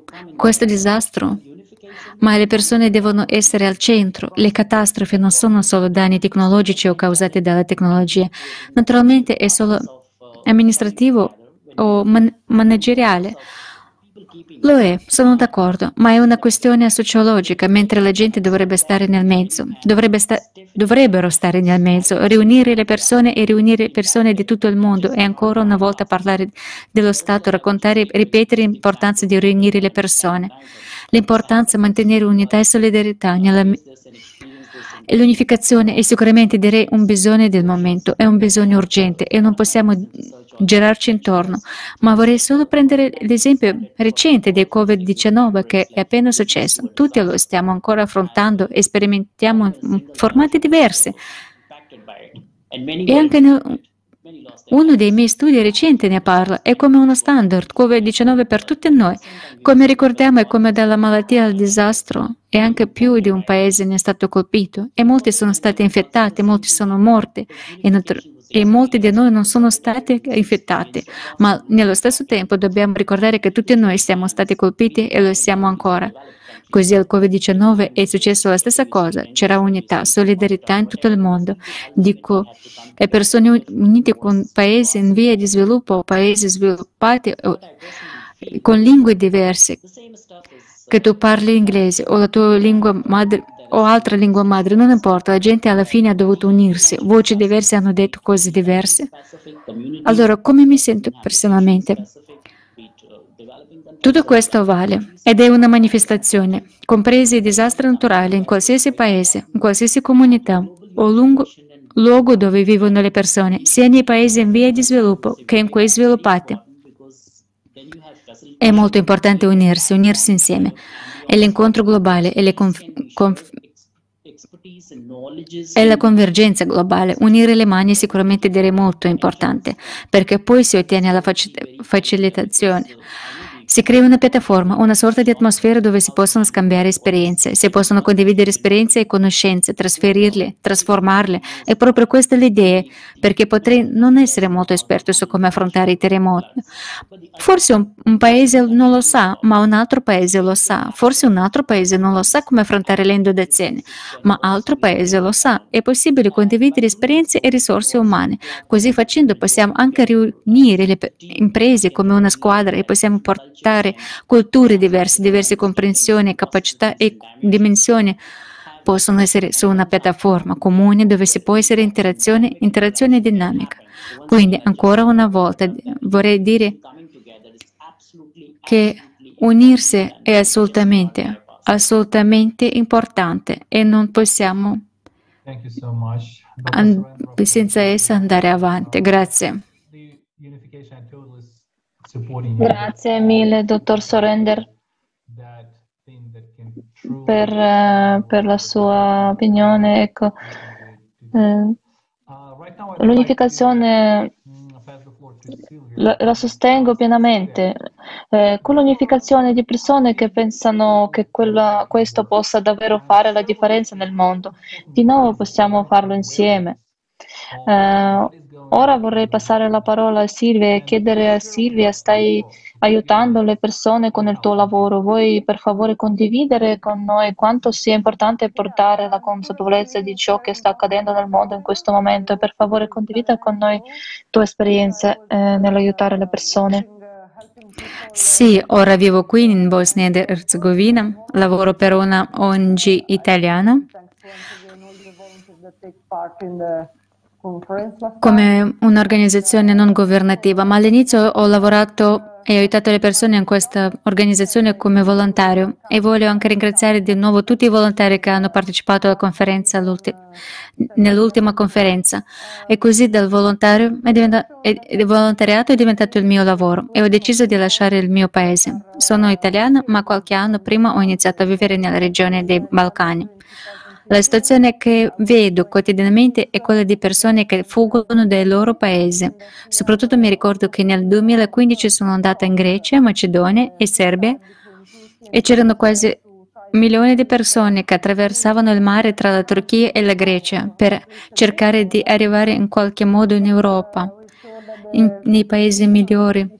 Ma le persone devono essere al centro. Le catastrofi non sono solo danni tecnologici o causati dalla tecnologia. Naturalmente è solo amministrativo o manageriale. Lo è, sono d'accordo, ma è una questione sociologica, mentre la gente dovrebbe stare nel mezzo. Dovrebbero stare nel mezzo, riunire le persone e riunire persone di tutto il mondo e ancora una volta parlare dello Stato, raccontare e ripetere l'importanza di riunire le persone. L'importanza di mantenere unità e solidarietà e l'unificazione è sicuramente, direi, un bisogno del momento, è un bisogno urgente e non possiamo girarci intorno. Ma vorrei solo prendere l'esempio recente del Covid-19 che è appena successo. Tutti lo stiamo ancora affrontando e sperimentiamo in formati diversi. E anche uno dei miei studi recenti ne parla, è come uno standard Covid-19 per tutti noi. Come ricordiamo è come dalla malattia al disastro e anche più di un paese ne è stato colpito e molti sono stati infettati, molti sono morti e molti di noi non sono stati infettati, ma nello stesso tempo dobbiamo ricordare che tutti noi siamo stati colpiti e lo siamo ancora. Così al Covid-19 è successo la stessa cosa, c'era unità, solidarietà in tutto il mondo. Dico, le persone unite con paesi in via di sviluppo o paesi sviluppati con lingue diverse, che tu parli inglese o la tua lingua madre o altra lingua madre, non importa, la gente alla fine ha dovuto unirsi, voci diverse hanno detto cose diverse. Allora, come mi sento personalmente? Tutto questo vale ed è una manifestazione, compresi i disastri naturali in qualsiasi paese, in qualsiasi comunità o luogo dove vivono le persone, sia nei paesi in via di sviluppo che in quelli sviluppati. È molto importante unirsi insieme. È l'incontro globale e la convergenza globale. Unire le mani sicuramente direi molto importante, perché poi si ottiene la facilitazione. Si crea una piattaforma, una sorta di atmosfera dove si possono scambiare esperienze, si possono condividere esperienze e conoscenze, trasferirle, trasformarle. È proprio questa l'idea, perché potrei non essere molto esperto su come affrontare i terremoti. Forse un paese non lo sa, ma un altro paese lo sa. Forse un altro paese non lo sa come affrontare le inondazioni, ma altro paese lo sa. È possibile condividere esperienze e risorse umane. Così facendo possiamo anche riunire le imprese come una squadra e possiamo portare culture diverse comprensioni, capacità e dimensioni possono essere su una piattaforma comune dove si può essere interazione dinamica. Quindi, ancora una volta, vorrei dire che unirsi è assolutamente importante e non possiamo senza essa andare avanti. Grazie. Grazie mille, dottor Sorender, per la sua opinione. Ecco, l'unificazione la sostengo pienamente. Con l'unificazione di persone che pensano che questo possa davvero fare la differenza nel mondo, di nuovo possiamo farlo insieme. Ora vorrei passare la parola a Silvia e chiedere a Silvia, stai aiutando le persone con il tuo lavoro? Vuoi per favore condividere con noi quanto sia importante portare la consapevolezza di ciò che sta accadendo nel mondo in questo momento e per favore condivida con noi tue esperienze nell'aiutare le persone? Sì, ora vivo qui in Bosnia ed Erzegovina, lavoro per una ONG italiana come un'organizzazione non governativa, ma all'inizio ho lavorato e ho aiutato le persone in questa organizzazione come volontario e voglio anche ringraziare di nuovo tutti i volontari che hanno partecipato alla conferenza nell'ultima conferenza e così dal il volontariato è diventato il mio lavoro e ho deciso di lasciare il mio paese. Sono italiana, ma qualche anno prima ho iniziato a vivere nella regione dei Balcani. La situazione che vedo quotidianamente è quella di persone che fuggono dai loro paesi. Soprattutto mi ricordo che nel 2015 sono andata in Grecia, Macedonia e Serbia e c'erano quasi milioni di persone che attraversavano il mare tra la Turchia e la Grecia per cercare di arrivare in qualche modo in Europa, nei paesi migliori.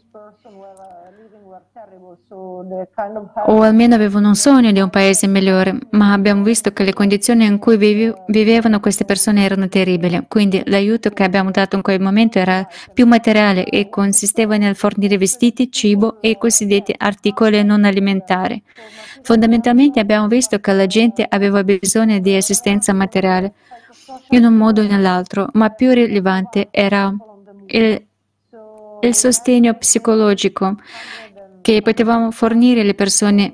O almeno avevano un sogno di un paese migliore, ma abbiamo visto che le condizioni in cui vivevano queste persone erano terribili. Quindi l'aiuto che abbiamo dato in quel momento era più materiale e consisteva nel fornire vestiti, cibo e i cosiddetti articoli non alimentari. Fondamentalmente abbiamo visto che la gente aveva bisogno di assistenza materiale in un modo o nell'altro, ma più rilevante era il sostegno psicologico che potevamo fornire alle persone,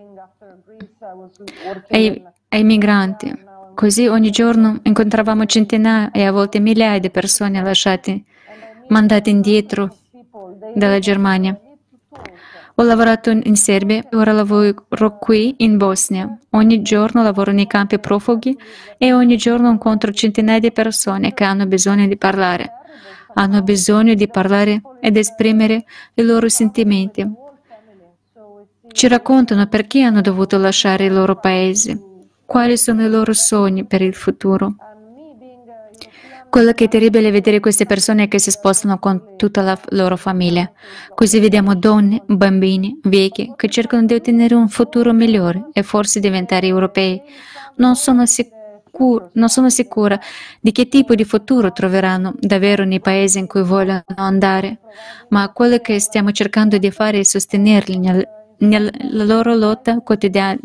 ai migranti. Così ogni giorno incontravamo centinaia e a volte migliaia di persone mandate indietro dalla Germania. Ho lavorato in Serbia e ora lavoro qui in Bosnia. Ogni giorno lavoro nei campi profughi e ogni giorno incontro centinaia di persone che hanno bisogno di parlare. Hanno bisogno di parlare ed esprimere i loro sentimenti. Ci raccontano perché hanno dovuto lasciare il loro paese, quali sono i loro sogni per il futuro. Quello che è terribile è vedere queste persone che si spostano con tutta la loro famiglia. Così vediamo donne, bambini, vecchi che cercano di ottenere un futuro migliore e forse diventare europei. Non sono sicura di che tipo di futuro troveranno davvero nei paesi in cui vogliono andare, ma quello che stiamo cercando di fare è sostenerli nella loro lotta quotidiana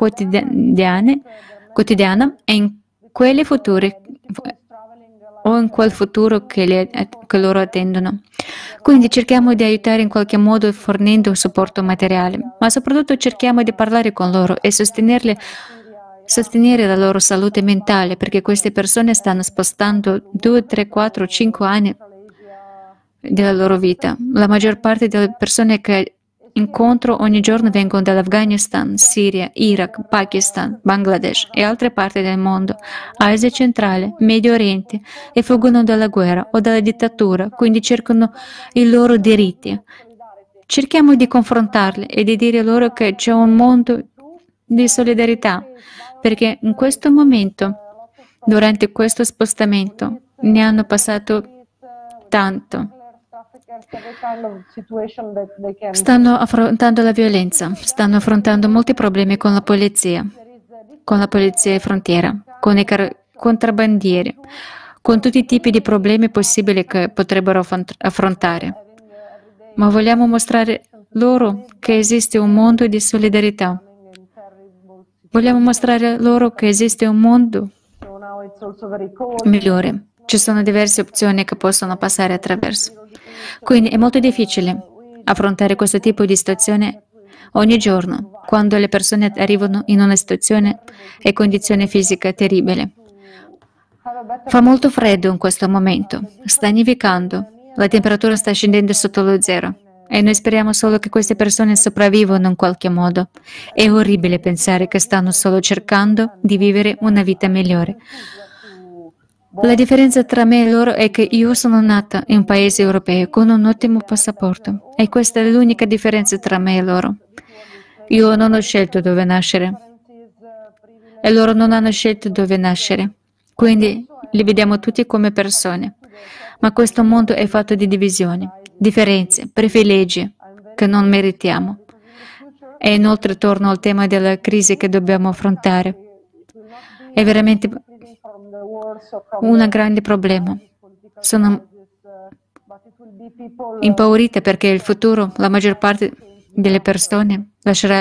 e in quelli futuri o in quel futuro che loro attendono. Quindi cerchiamo di aiutare in qualche modo fornendo supporto materiale, ma soprattutto cerchiamo di parlare con loro e sostenere la loro salute mentale, perché queste persone stanno spostando 2, 3, 4, 5 anni della loro vita. La maggior parte delle persone che incontro ogni giorno vengono dall'Afghanistan, Siria, Iraq, Pakistan, Bangladesh e altre parti del mondo, Asia centrale, Medio Oriente, e fuggono dalla guerra o dalla dittatura, quindi cercano i loro diritti. Cerchiamo di confrontarli e di dire loro che c'è un mondo di solidarietà, perché in questo momento, durante questo spostamento, ne hanno passato tanto. Stanno affrontando la violenza, stanno affrontando molti problemi con la polizia di frontiera, con i contrabbandieri, con tutti i tipi di problemi possibili che potrebbero affrontare. Ma vogliamo mostrare loro che esiste un mondo di solidarietà. Vogliamo mostrare loro che esiste un mondo migliore. Ci sono diverse opzioni che possono passare attraverso. Quindi è molto difficile affrontare questo tipo di situazione ogni giorno, quando le persone arrivano in una situazione e condizione fisica terribile. Fa molto freddo in questo momento, sta nevicando, la temperatura sta scendendo sotto lo zero e noi speriamo solo che queste persone sopravvivano in qualche modo. È orribile pensare che stanno solo cercando di vivere una vita migliore. La differenza tra me e loro è che io sono nata in un paese europeo con un ottimo passaporto e questa è l'unica differenza tra me e loro. Io non ho scelto dove nascere e loro non hanno scelto dove nascere, quindi li vediamo tutti come persone. Ma questo mondo è fatto di divisioni, differenze, privilegi che non meritiamo. E inoltre torno al tema della crisi che dobbiamo affrontare. È veramente un grande problema. Sono impaurita perché il futuro, la maggior parte delle persone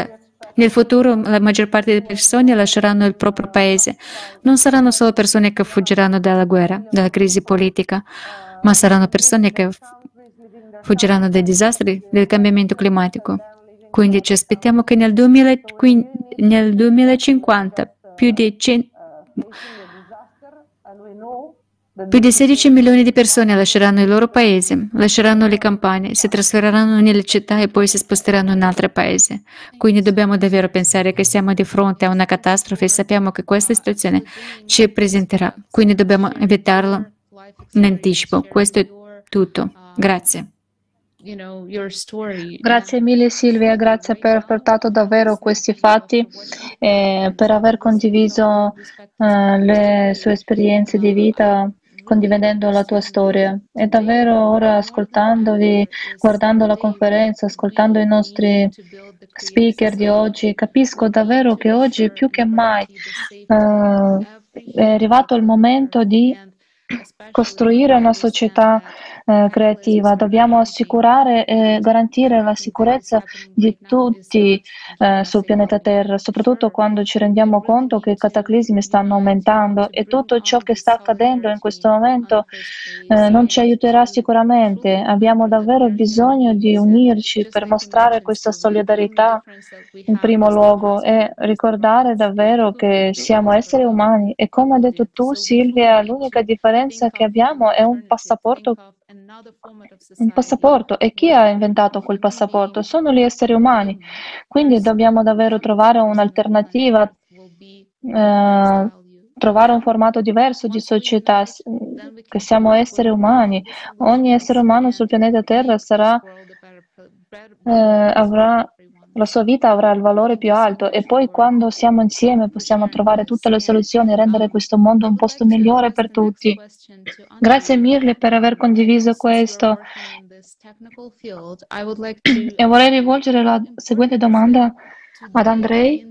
lasceranno il proprio paese. Non saranno solo persone che fuggiranno dalla guerra, dalla crisi politica, ma saranno persone che fuggiranno dai disastri del cambiamento climatico. Quindi ci aspettiamo che nel 2050 più di 16 milioni di persone lasceranno il loro paese, lasceranno le campagne, si trasferiranno nelle città e poi si sposteranno in altri paesi. Quindi dobbiamo davvero pensare che siamo di fronte a una catastrofe e sappiamo che questa situazione ci presenterà. Quindi dobbiamo evitarla in anticipo. Questo è tutto. Grazie. Grazie mille Silvia, grazie per aver portato davvero questi fatti e per aver condiviso le sue esperienze di vita, condividendo la tua storia. E davvero ora ascoltandovi, guardando la conferenza, ascoltando i nostri speaker di oggi, capisco davvero che oggi più che mai è arrivato il momento di costruire una società creativa. Dobbiamo assicurare e garantire la sicurezza di tutti sul pianeta Terra, soprattutto quando ci rendiamo conto che i cataclismi stanno aumentando e tutto ciò che sta accadendo in questo momento non ci aiuterà sicuramente. Abbiamo davvero bisogno di unirci per mostrare questa solidarietà in primo luogo e ricordare davvero che siamo esseri umani e come hai detto tu Silvia, l'unica differenza che abbiamo è un passaporto. Un passaporto. E chi ha inventato quel passaporto? Sono gli esseri umani. Quindi dobbiamo davvero trovare un'alternativa, trovare un formato diverso di società, che siamo esseri umani. Ogni essere umano sul pianeta Terra avrà la sua vita avrà il valore più alto e poi quando siamo insieme possiamo trovare tutte le soluzioni e rendere questo mondo un posto migliore per tutti. Grazie mille per aver condiviso questo. E vorrei rivolgere la seguente domanda ad Andrei.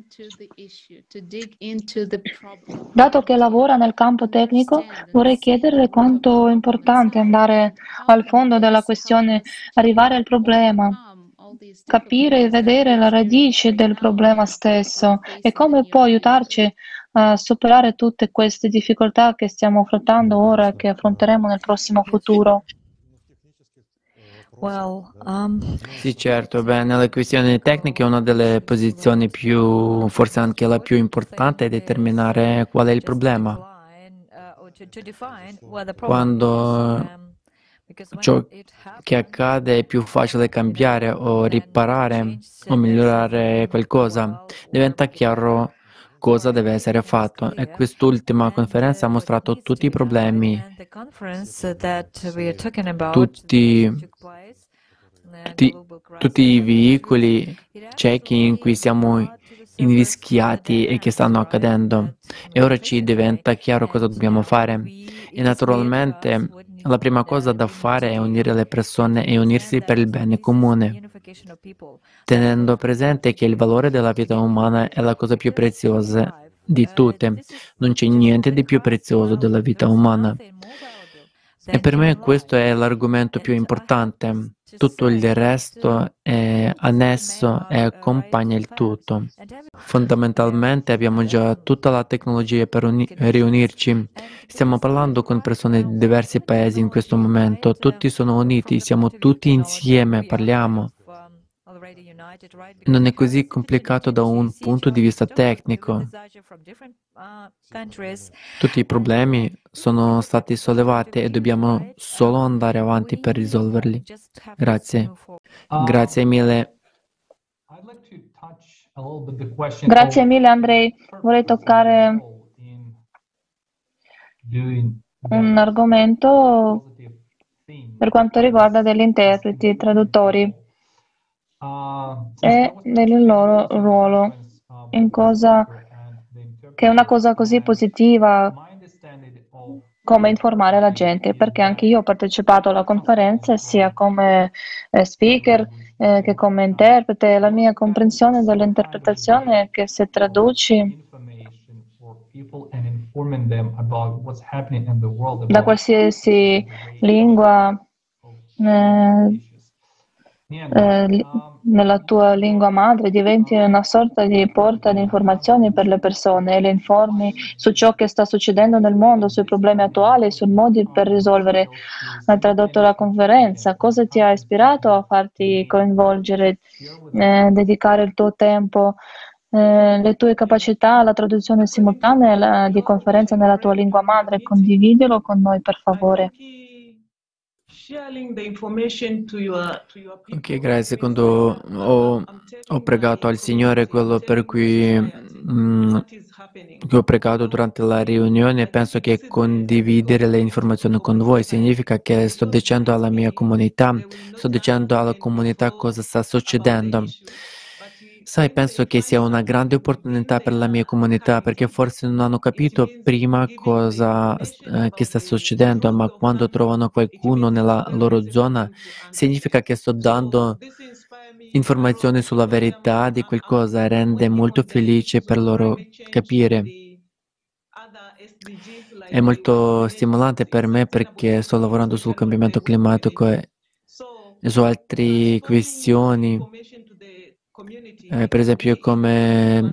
Dato che lavora nel campo tecnico, vorrei chiederle quanto è importante andare al fondo della questione, arrivare al problema, capire e vedere la radice del problema stesso e come può aiutarci a superare tutte queste difficoltà che stiamo affrontando ora e che affronteremo nel prossimo futuro. Sì, certo, beh, nelle questioni tecniche una delle posizioni più, forse anche la più importante è determinare qual è il problema. Quando ciò che accade è più facile cambiare o riparare o migliorare qualcosa, diventa chiaro cosa deve essere fatto e quest'ultima conferenza ha mostrato tutti i problemi, tutti i veicoli ciechi in cui siamo invischiati e che stanno accadendo. E ora ci diventa chiaro cosa dobbiamo fare. E naturalmente la prima cosa da fare è unire le persone e unirsi per il bene comune, tenendo presente che il valore della vita umana è la cosa più preziosa di tutte. Non c'è niente di più prezioso della vita umana. E per me questo è l'argomento più importante. Tutto il resto è annesso e accompagna il tutto. Fondamentalmente abbiamo già tutta la tecnologia per riunirci. Stiamo parlando con persone di diversi paesi in questo momento. Tutti sono uniti, siamo tutti insieme, parliamo. Non è così complicato da un punto di vista tecnico. Tutti i problemi sono stati sollevati e dobbiamo solo andare avanti per risolverli. Grazie. Grazie mille. Grazie mille Andrei. Vorrei toccare un argomento per quanto riguarda degli interpreti, traduttori e del loro ruolo in cosa che è una cosa così positiva come informare la gente, perché anche io ho partecipato alla conferenza sia come speaker che come interprete. La mia comprensione dell'interpretazione è che se traduci da qualsiasi lingua nella tua lingua madre, diventi una sorta di porta di informazioni per le persone e le informi su ciò che sta succedendo nel mondo, sui problemi attuali, sui modi per risolvere. Hai tradotto la conferenza. Cosa ti ha ispirato a farti coinvolgere, dedicare il tuo tempo, le tue capacità alla traduzione simultanea di conferenza nella tua lingua madre? Condividilo con noi, per favore. Ok, grazie. Quando ho pregato al Signore quello per cui che ho pregato durante la riunione, penso che condividere le informazioni con voi significa che sto dicendo alla mia comunità, sto dicendo alla comunità cosa sta succedendo. Sai, penso che sia una grande opportunità per la mia comunità perché forse non hanno capito prima cosa che sta succedendo, ma quando trovano qualcuno nella loro zona, significa che sto dando informazioni sulla verità di qualcosa, rende molto felice per loro capire. È molto stimolante per me perché sto lavorando sul cambiamento climatico e su altre questioni, per esempio come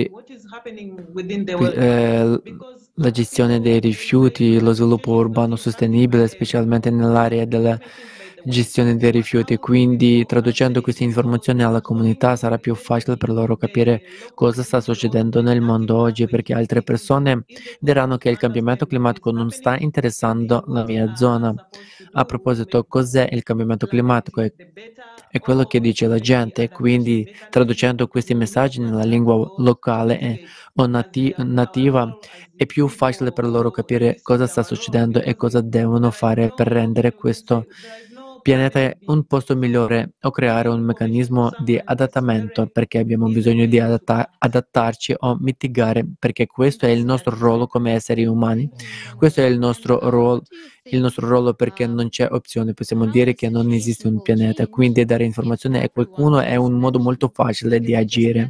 la gestione dei rifiuti, lo sviluppo urbano sostenibile, specialmente nell'area della gestione dei rifiuti. Quindi, traducendo queste informazioni alla comunità sarà più facile per loro capire cosa sta succedendo nel mondo oggi, perché altre persone diranno che il cambiamento climatico non sta interessando la mia zona. A proposito, cos'è il cambiamento climatico? È quello che dice la gente, quindi traducendo questi messaggi nella lingua locale o nativa è più facile per loro capire cosa sta succedendo e cosa devono fare per rendere questo pianeta un posto migliore o creare un meccanismo di adattamento perché abbiamo bisogno di adattarci o mitigare perché questo è il nostro ruolo come esseri umani. Questo è il nostro ruolo perché non c'è opzione, possiamo dire che non esiste un pianeta, quindi dare informazione a qualcuno è un modo molto facile di agire.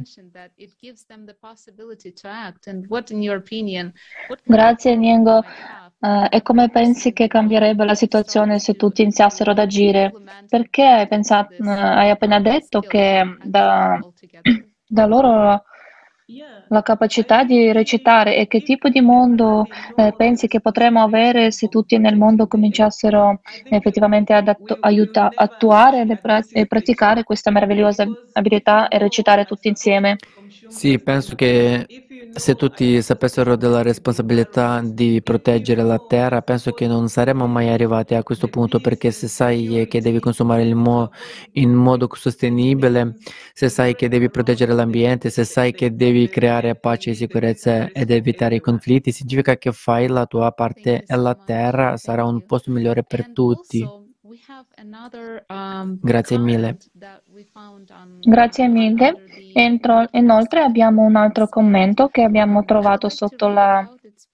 Grazie, Niengo. E come pensi che cambierebbe la situazione se tutti iniziassero ad agire? Perché hai appena detto che da loro la capacità di recitare e che tipo di mondo pensi che potremmo avere se tutti nel mondo cominciassero effettivamente ad attuare e praticare questa meravigliosa abilità e recitare tutti insieme? Sì, penso che se tutti sapessero della responsabilità di proteggere la terra, penso che non saremmo mai arrivati a questo punto, perché se sai che devi consumare in modo sostenibile, se sai che devi proteggere l'ambiente, se sai che devi creare pace e sicurezza ed evitare i conflitti, significa che fai la tua parte e la terra sarà un posto migliore per tutti. Grazie mille. Grazie mille. Inoltre abbiamo un altro commento che abbiamo trovato sotto la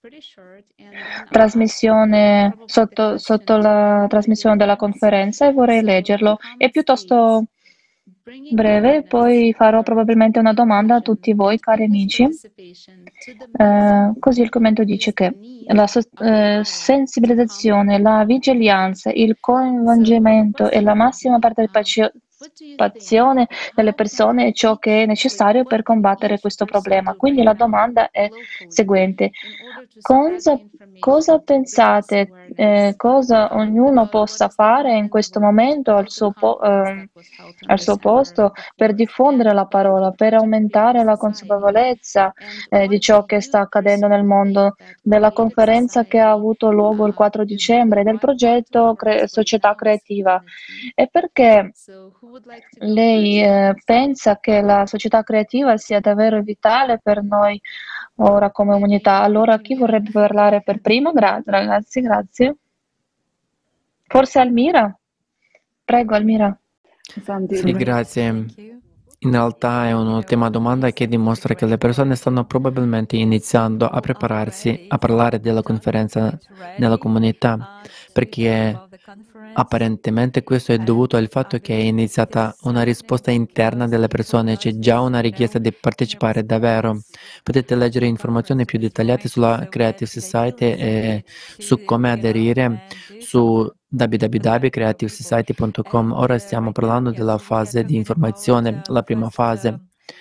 trasmissione, sotto la trasmissione della conferenza e vorrei leggerlo. È piuttosto breve, poi farò probabilmente una domanda a tutti voi, cari amici. Così il commento dice che la sensibilizzazione, la vigilanza, il coinvolgimento e la massima partecipazione delle persone è ciò che è necessario per combattere questo problema. Quindi la domanda è seguente: cosa pensate, cosa ognuno possa fare in questo momento al suo posto per diffondere la parola, per aumentare la consapevolezza di ciò che sta accadendo nel mondo, della conferenza che ha avuto luogo il 4 dicembre, del progetto Società Creativa? E perché lei pensa che la società creativa sia davvero vitale per noi ora come umanità? Allora, chi vorrebbe parlare per primo? Ragazzi, grazie. Forse Almira? Prego, Almira. Sì, grazie. In realtà è un'ultima domanda che dimostra che le persone stanno probabilmente iniziando a prepararsi a parlare della conferenza nella comunità, perché apparentemente questo è dovuto al fatto che è iniziata una risposta interna delle persone, c'è già una richiesta di partecipare davvero. Potete leggere informazioni più dettagliate sulla Creative Society e su come aderire su www.creativesociety.com. Ora stiamo parlando della fase di informazione, la prima fase.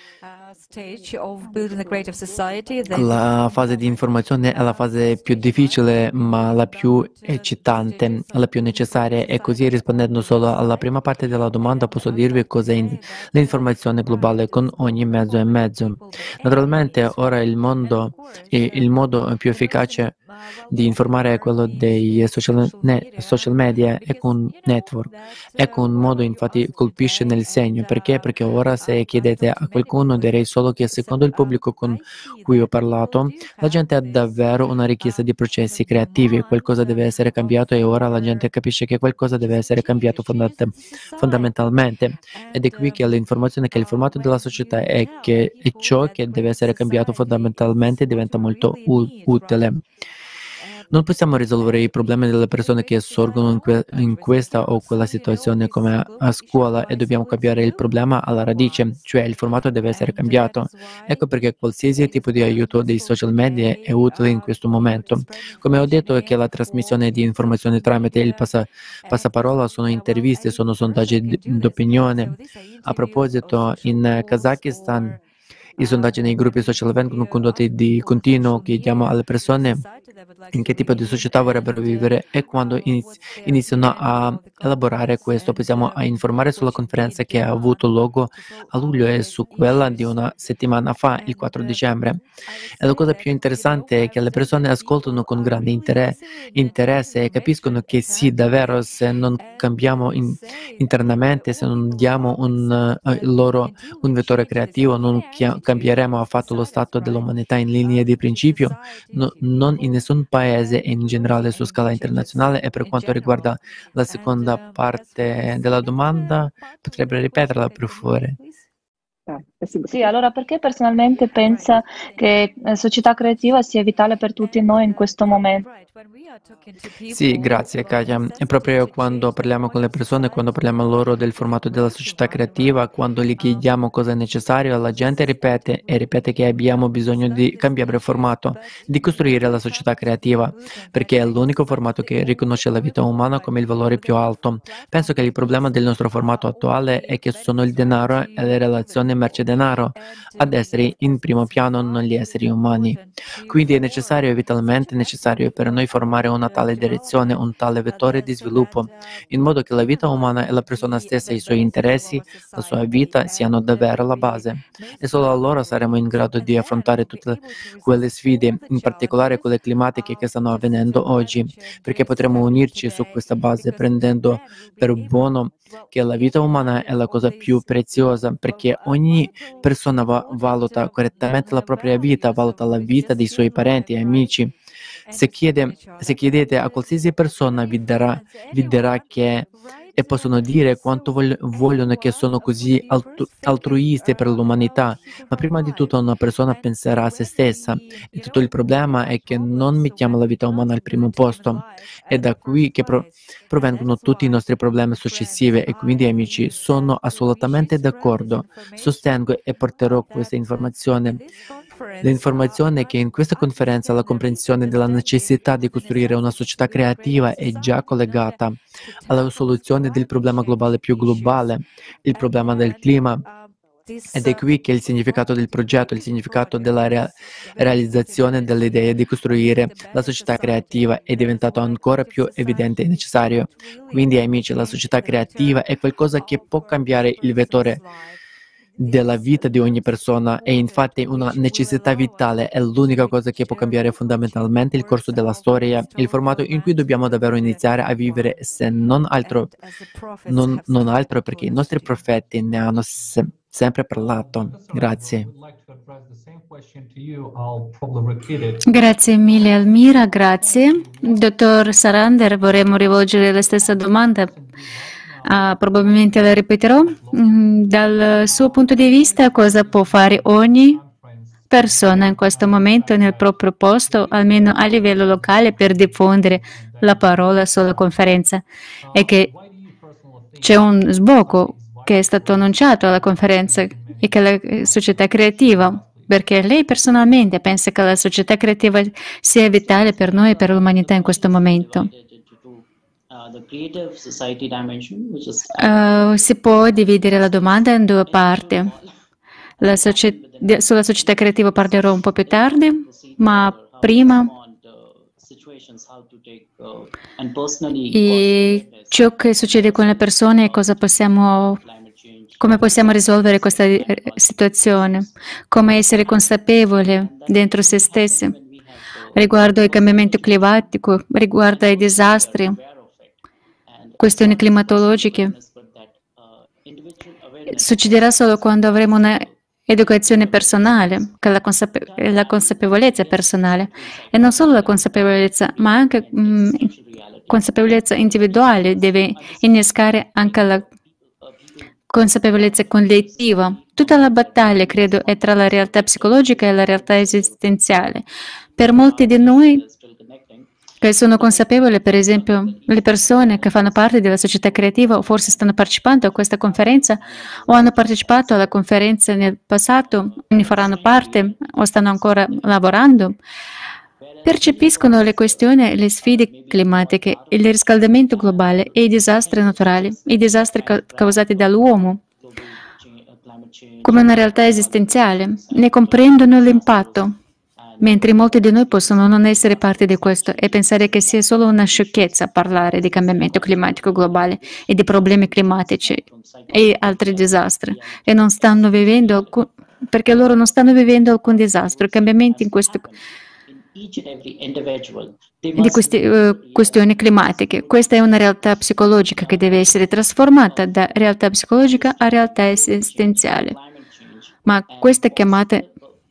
La fase di informazione è la fase più difficile, ma la più eccitante, la più necessaria. E così, rispondendo solo alla prima parte della domanda, posso dirvi cos'è l'informazione globale con ogni mezzo e mezzo. Naturalmente, ora il modo più efficace di informare è quello dei social media e con network. Ecco un modo, infatti, colpisce nel segno. Perché? Perché ora, se chiedete a qualcuno, direi solo che secondo il pubblico con cui ho parlato, la gente ha davvero una richiesta di processi creativi, qualcosa deve essere cambiato e ora la gente capisce che qualcosa deve essere cambiato fondamentalmente. Ed è qui che l'informazione, che il formato della società è ciò che deve essere cambiato fondamentalmente diventa molto utile. Non possiamo risolvere i problemi delle persone che sorgono in questa o quella situazione come a scuola e dobbiamo cambiare il problema alla radice, cioè il formato deve essere cambiato. Ecco perché qualsiasi tipo di aiuto dei social media è utile in questo momento. Come ho detto, è che la trasmissione di informazioni tramite il passaparola sono interviste, sono sondaggi d'opinione. A proposito, in Kazakistan i sondaggi nei gruppi social vengono condotti di continuo, chiediamo alle persone in che tipo di società vorrebbero vivere e quando iniziano a elaborare questo. Possiamo informare sulla conferenza che ha avuto luogo a luglio e su quella di una settimana fa, il 4 dicembre. E la cosa più interessante è che le persone ascoltano con grande interesse e capiscono che sì, davvero, se non cambiamo internamente, se non diamo loro un vettore creativo, non cambieremo affatto lo stato dell'umanità in linea di principio, non in nessun paese e in generale su scala internazionale. E per quanto riguarda la seconda parte della domanda, potrebbe ripeterla per favore? Sì, allora perché personalmente pensa che società creativa sia vitale per tutti noi in questo momento? Sì, grazie Katia. È proprio quando parliamo con le persone, quando parliamo loro del formato della società creativa, quando gli chiediamo cosa è necessario, la gente ripete e ripete che abbiamo bisogno di cambiare formato, di costruire la società creativa, perché è l'unico formato che riconosce la vita umana come il valore più alto. Penso che il problema del nostro formato attuale è che sono il denaro e le relazioni merce-denaro ad essere in primo piano, non gli esseri umani. Quindi è necessario, vitalmente necessario per noi formare una tale direzione, un tale vettore di sviluppo, in modo che la vita umana e la persona stessa, i suoi interessi, la sua vita siano davvero la base. E solo allora saremo in grado di affrontare tutte quelle sfide, in particolare quelle climatiche che stanno avvenendo oggi, perché potremo unirci su questa base prendendo per buono che la vita umana è la cosa più preziosa, perché ogni persona valuta correttamente la propria vita, valuta la vita dei suoi parenti e amici. Se chiedete a qualsiasi persona vi dirà che e possono dire quanto vogliono, che sono così altruisti per l'umanità, ma prima di tutto una persona penserà a se stessa e tutto il problema è che non mettiamo la vita umana al primo posto. È da qui che provengono tutti i nostri problemi successivi e quindi, amici, sono assolutamente d'accordo, sostengo e porterò questa informazione. L'informazione è che in questa conferenza la comprensione della necessità di costruire una società creativa è già collegata alla soluzione del problema globale più globale, il problema del clima. Ed è qui che il significato del progetto, il significato della realizzazione dell'idea di costruire la società creativa è diventato ancora più evidente e necessario. Quindi, amici, la società creativa è qualcosa che può cambiare il vettore della vita di ogni persona, è infatti una necessità vitale, è l'unica cosa che può cambiare fondamentalmente il corso della storia, il formato in cui dobbiamo davvero iniziare a vivere, se non altro perché i nostri profeti ne hanno sempre parlato. Grazie. Grazie mille Almira, grazie. Dottor Sarander, vorremmo rivolgere la stessa domanda. Probabilmente la ripeterò. Dal suo punto di vista, cosa può fare ogni persona in questo momento nel proprio posto, almeno a livello locale, per diffondere la parola sulla conferenza? E che c'è un sbocco che è stato annunciato alla conferenza e che la società creativa, perché lei personalmente pensa che la società creativa sia vitale per noi e per l'umanità in questo momento. Si può dividere la domanda in due parti. Sulla società creativa parlerò un po' più tardi, ma prima ciò che succede con le persone e come possiamo risolvere questa situazione, come essere consapevole dentro se stessi riguardo al cambiamento climatico, riguardo ai disastri, questioni climatologiche. Succederà solo quando avremo una educazione personale, la consapevolezza personale, e non solo la consapevolezza, ma anche consapevolezza individuale deve innescare anche la consapevolezza collettiva. Tutta la battaglia, credo, è tra la realtà psicologica e la realtà esistenziale. Per molti di noi che sono consapevoli, per esempio, le persone che fanno parte della società creativa o forse stanno partecipando a questa conferenza o hanno partecipato alla conferenza nel passato, ne faranno parte o stanno ancora lavorando, percepiscono le questioni e le sfide climatiche, il riscaldamento globale e i disastri naturali, i disastri causati dall'uomo, come una realtà esistenziale, ne comprendono l'impatto, mentre molti di noi possono non essere parte di questo e pensare che sia solo una sciocchezza parlare di cambiamento climatico globale e di problemi climatici e altri disastri, e non stanno vivendo perché loro non stanno vivendo alcun disastro, cambiamenti in queste questioni climatiche. Questa è una realtà psicologica che deve essere trasformata da realtà psicologica a realtà esistenziale. Ma questa chiamata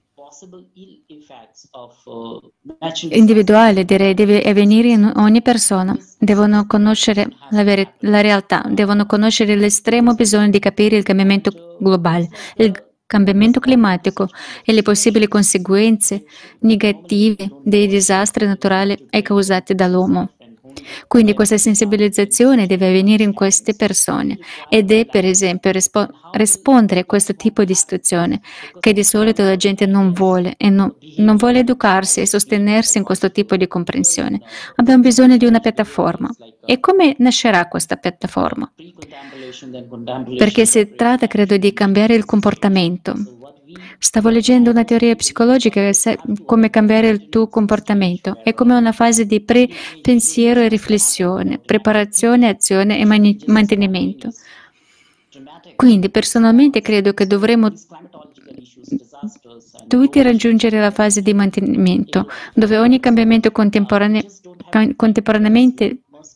individuale, direi, deve avvenire in ogni persona. Devono conoscere la realtà, devono conoscere l'estremo bisogno di capire il cambiamento globale, il cambiamento climatico e le possibili conseguenze negative dei disastri naturali e causati dall'uomo. Quindi questa sensibilizzazione deve avvenire in queste persone ed è, per esempio, rispondere a questo tipo di situazione che di solito la gente non vuole e non vuole educarsi e sostenersi in questo tipo di comprensione. Abbiamo bisogno di una piattaforma. E come nascerà questa piattaforma? Perché si tratta, credo, di cambiare il comportamento. Stavo leggendo una teoria psicologica come cambiare il tuo comportamento. È come una fase di pensiero e riflessione, preparazione, azione e mantenimento. Quindi, personalmente, credo che dovremmo tutti raggiungere la fase di mantenimento, dove ogni cambiamento contemporaneamente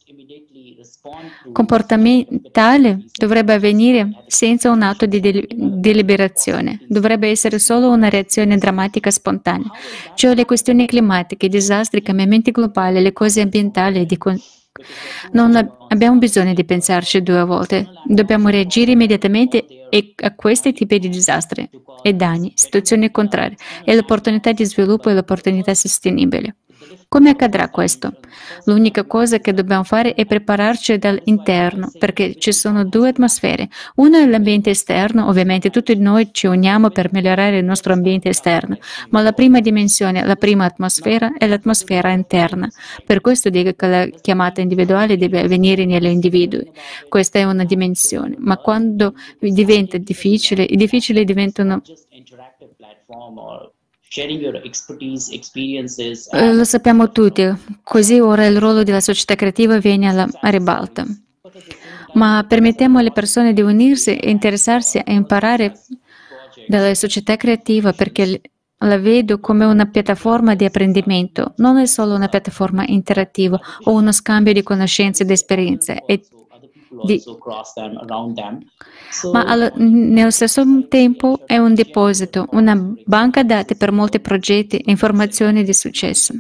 comportamentale dovrebbe avvenire senza un atto di deliberazione, dovrebbe essere solo una reazione drammatica spontanea, cioè le questioni climatiche, i disastri, i cambiamenti globali, le cose ambientali. Non abbiamo bisogno di pensarci due volte, dobbiamo reagire immediatamente a questi tipi di disastri e danni, situazioni contrarie, e l'opportunità di sviluppo e l'opportunità sostenibile. Come accadrà questo? L'unica cosa che dobbiamo fare è prepararci dall'interno, perché ci sono due atmosfere. Una è l'ambiente esterno, ovviamente tutti noi ci uniamo per migliorare il nostro ambiente esterno, ma la prima dimensione, la prima atmosfera è l'atmosfera interna. Per questo dico che la chiamata individuale deve avvenire negli individui. Questa è una dimensione, ma quando diventa difficile, i difficili diventano... Lo sappiamo tutti, così ora il ruolo della società creativa viene alla ribalta. Ma permettiamo alle persone di unirsi e interessarsi e imparare dalla società creativa, perché la vedo come una piattaforma di apprendimento, non è solo una piattaforma interattiva o uno scambio di conoscenze ed esperienze. Ma nello stesso tempo è un deposito, una banca dati per molti progetti e informazioni di successo,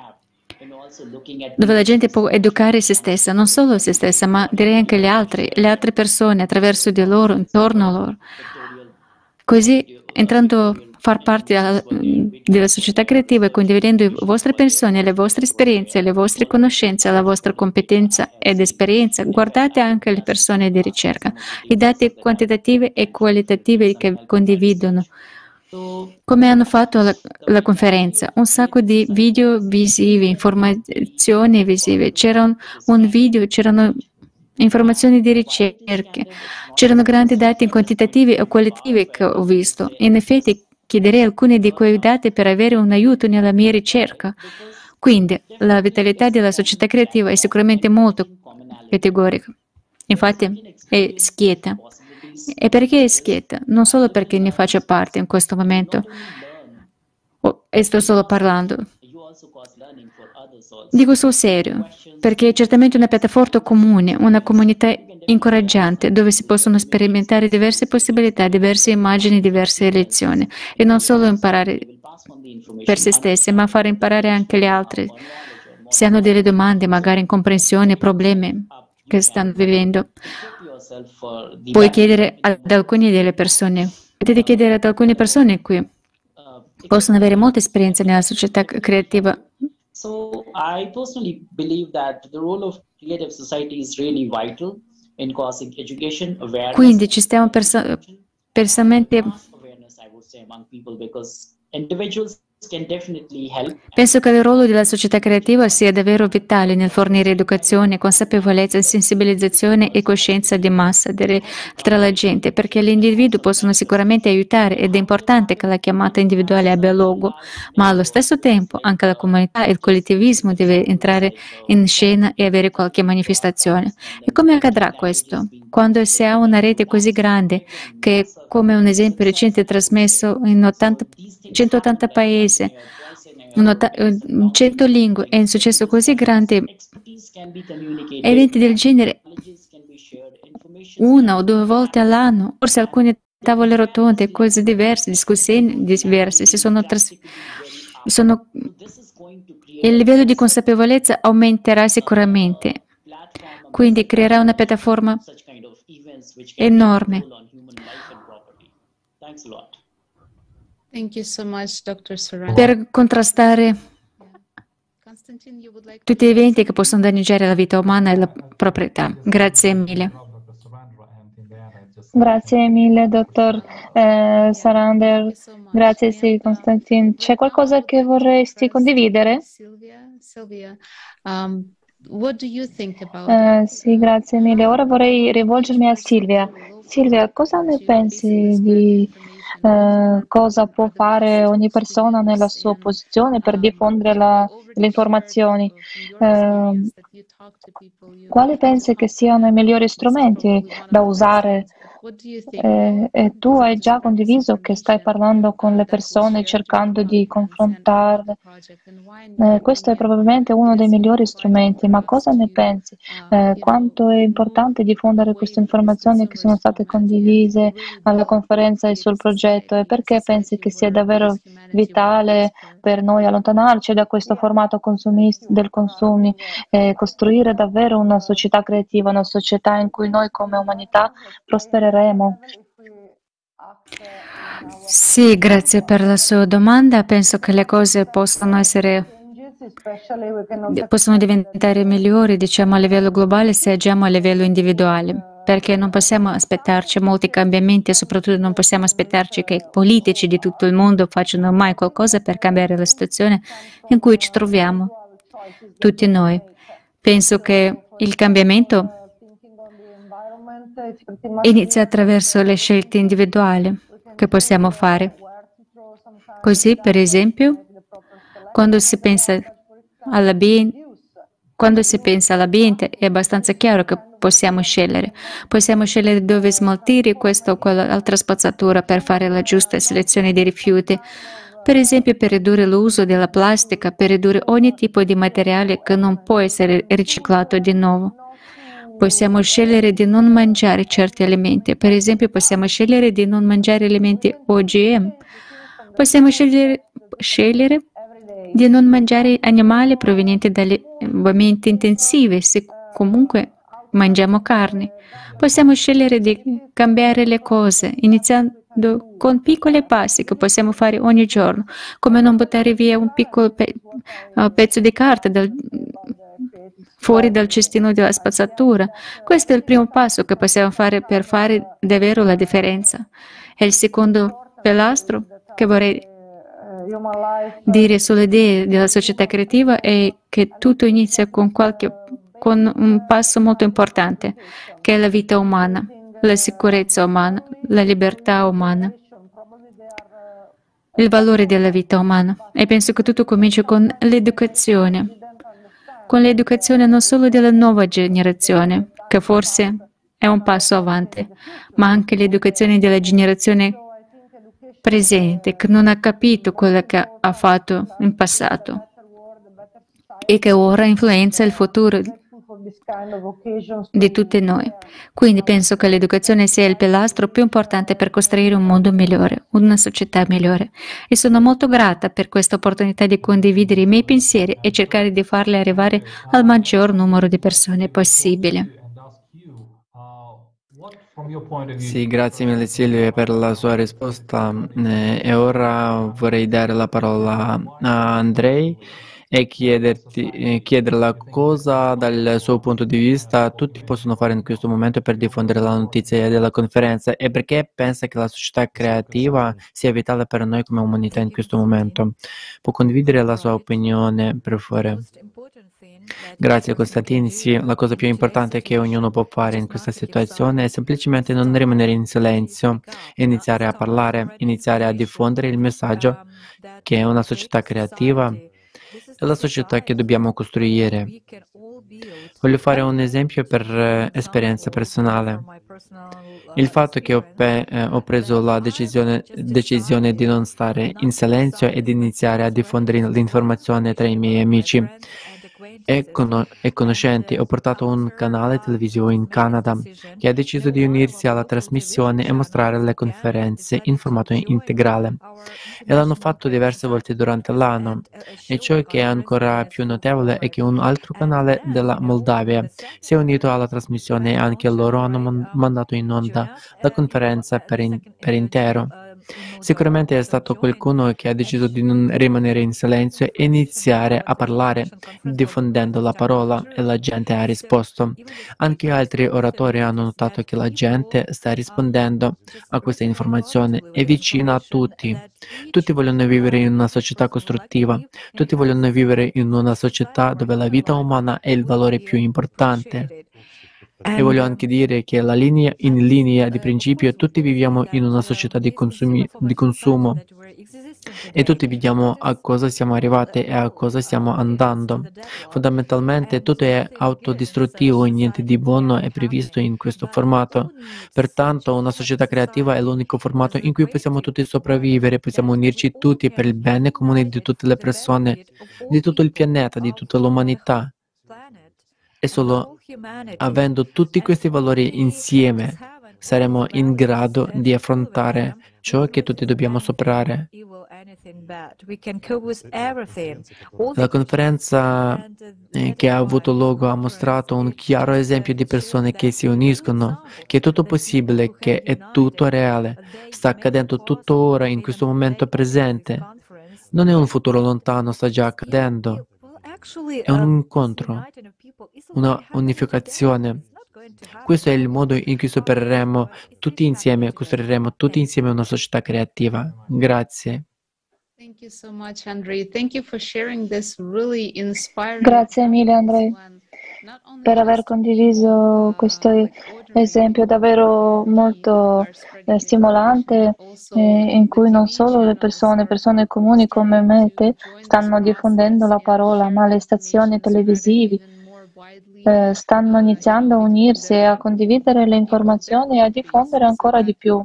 dove la gente può educare se stessa, non solo se stessa, ma direi anche le altre persone attraverso di loro, intorno a loro. Così, entrando a far parte della società creativa e condividendo le vostre persone, le vostre esperienze, le vostre conoscenze, la vostra competenza ed esperienza, guardate anche le persone di ricerca, i dati quantitativi e qualitativi che condividono Come hanno fatto la conferenza? Un sacco di video visivi, informazioni visive. C'era un video, c'erano informazioni di ricerche, c'erano grandi dati quantitativi e qualitativi che ho visto. In effetti chiederei alcuni di quei dati per avere un aiuto nella mia ricerca. Quindi la vitalità della società creativa è sicuramente molto categorica. Infatti è schietta. E perché è schietta? Non solo perché ne faccio parte in questo momento, e sto solo parlando. Dico sul serio, perché è certamente una piattaforma comune, una comunità incoraggiante, dove si possono sperimentare diverse possibilità, diverse immagini, diverse lezioni, e non solo imparare per se stessi, ma fare imparare anche gli altri. Se hanno delle domande, magari incomprensioni, problemi che stanno vivendo, puoi chiedere ad alcune delle persone. Potete chiedere ad alcune persone qui. Possono avere molta esperienza nella società creativa. So I personally believe that the role of creative society is really vital in causing education, awareness. Quindi ci stiamo personalmente. Awareness, I would say, among people, because individuals can definitely help. Penso che il ruolo della società creativa sia davvero vitale nel fornire educazione, consapevolezza, sensibilizzazione e coscienza di massa tra la gente, perché gli individui possono sicuramente aiutare ed è importante che la chiamata individuale abbia luogo, ma allo stesso tempo anche la comunità e il collettivismo deve entrare in scena e avere qualche manifestazione. E come accadrà questo? Quando si ha una rete così grande che, come un esempio recente trasmesso in 180 paesi, 100 lingue e un successo così grande, eventi del genere 1 o 2 volte all'anno, forse alcune tavole rotonde, cose diverse, discussioni diverse, il livello di consapevolezza aumenterà sicuramente, quindi creerà una piattaforma enorme. Thank you so much, Dr. Saran. Per contrastare tutti gli eventi che possono danneggiare la vita umana e la proprietà. Grazie mille. Grazie mille, dottor Sarander. Grazie, sì, Constantin. C'è qualcosa che vorresti condividere? Sylvia, what do you think about Sì, grazie mille. Ora vorrei rivolgermi a Silvia. Silvia, cosa ne pensi di cosa può fare ogni persona nella sua posizione per diffondere le informazioni? Quali pensi che siano i migliori strumenti da usare? E tu hai già condiviso che stai parlando con le persone cercando di confrontarle. Questo è probabilmente uno dei migliori strumenti, ma cosa ne pensi? Quanto è importante diffondere queste informazioni che sono state condivise alla conferenza e sul progetto, e perché pensi che sia davvero vitale per noi allontanarci da questo formato del consumi e costruire davvero una società creativa, una società in cui noi come umanità prospereremo? Sì, grazie per la sua domanda. Penso che le cose possono diventare migliori, diciamo, a livello globale se agiamo a livello individuale, perché non possiamo aspettarci molti cambiamenti e soprattutto non possiamo aspettarci che i politici di tutto il mondo facciano mai qualcosa per cambiare la situazione in cui ci troviamo, tutti noi. Penso che il cambiamento inizia attraverso le scelte individuali che possiamo fare. Così, per esempio, quando si pensa all'ambiente, è abbastanza chiaro che possiamo scegliere. Possiamo scegliere dove smaltire questa o quell'altra spazzatura per fare la giusta selezione dei rifiuti. Per esempio, per ridurre l'uso della plastica, per ridurre ogni tipo di materiale che non può essere riciclato di nuovo. Possiamo scegliere di non mangiare certi alimenti. Per esempio, possiamo scegliere di non mangiare alimenti OGM. Possiamo scegliere di non mangiare animali provenienti dagli allevamenti intensivi, se comunque mangiamo carne. Possiamo scegliere di cambiare le cose, iniziando con piccoli passi che possiamo fare ogni giorno, come non buttare via un piccolo pezzo di carta fuori dal cestino della spazzatura. Questo è il primo passo che possiamo fare per fare davvero la differenza. E il secondo pilastro che vorrei dire sulle idee della società creativa è che tutto inizia con un passo molto importante, che è la vita umana, la sicurezza umana, la libertà umana, il valore della vita umana. E penso che tutto comincia con l'educazione non solo della nuova generazione, che forse è un passo avanti, ma anche l'educazione della generazione presente, che non ha capito quello che ha fatto in passato e che ora influenza il futuro di tutti noi. Quindi penso che l'educazione sia il pilastro più importante per costruire un mondo migliore, una società migliore. E sono molto grata per questa opportunità di condividere i miei pensieri e cercare di farli arrivare al maggior numero di persone possibile. Sì, grazie mille Silvia per la sua risposta. E ora vorrei dare la parola a Andrei e chiederla cosa dal suo punto di vista tutti possono fare in questo momento per diffondere la notizia della conferenza e perché pensa che la società creativa sia vitale per noi come umanità in questo momento. Può condividere la sua opinione, per favore? Grazie Costantini. Sì, la cosa più importante che ognuno può fare in questa situazione è semplicemente non rimanere in silenzio, iniziare a parlare, iniziare a diffondere il messaggio che è una società creativa è la società che dobbiamo costruire. Voglio fare un esempio per esperienza personale. Il fatto che ho preso la decisione di non stare in silenzio e di iniziare a diffondere l'informazione tra i miei amici e conoscenti. Ho portato un canale televisivo in Canada che ha deciso di unirsi alla trasmissione e mostrare le conferenze in formato integrale. E l'hanno fatto diverse volte durante l'anno. E ciò che è ancora più notevole è che un altro canale della Moldavia si è unito alla trasmissione e anche loro hanno mandato in onda la conferenza per intero. Sicuramente è stato qualcuno che ha deciso di non rimanere in silenzio e iniziare a parlare, diffondendo la parola e la gente ha risposto. Anche altri oratori hanno notato che la gente sta rispondendo a questa informazione, è vicina a tutti. Tutti vogliono vivere in una società costruttiva, tutti vogliono vivere in una società dove la vita umana è il valore più importante. E voglio anche dire che in linea di principio tutti viviamo in una società di consumo e tutti vediamo a cosa siamo arrivati e a cosa stiamo andando. Fondamentalmente tutto è autodistruttivo e niente di buono è previsto in questo formato. Pertanto una società creativa è l'unico formato in cui possiamo tutti sopravvivere, possiamo unirci tutti per il bene comune di tutte le persone, di tutto il pianeta, di tutta l'umanità. E solo avendo tutti questi valori insieme saremo in grado di affrontare ciò che tutti dobbiamo superare. La conferenza che ha avuto luogo ha mostrato un chiaro esempio di persone che si uniscono, che è tutto possibile, che è tutto reale, sta accadendo tutto ora, in questo momento presente. Non è un futuro lontano, sta già accadendo. È un incontro, una unificazione. Questo è il modo in cui supereremo tutti insieme, costruiremo tutti insieme una società creativa. Grazie. Grazie mille Andrei per aver condiviso questo esempio davvero molto stimolante in cui non solo le persone comuni come me e te stanno diffondendo la parola, ma le stazioni televisive stanno iniziando a unirsi e a condividere le informazioni e a diffondere ancora di più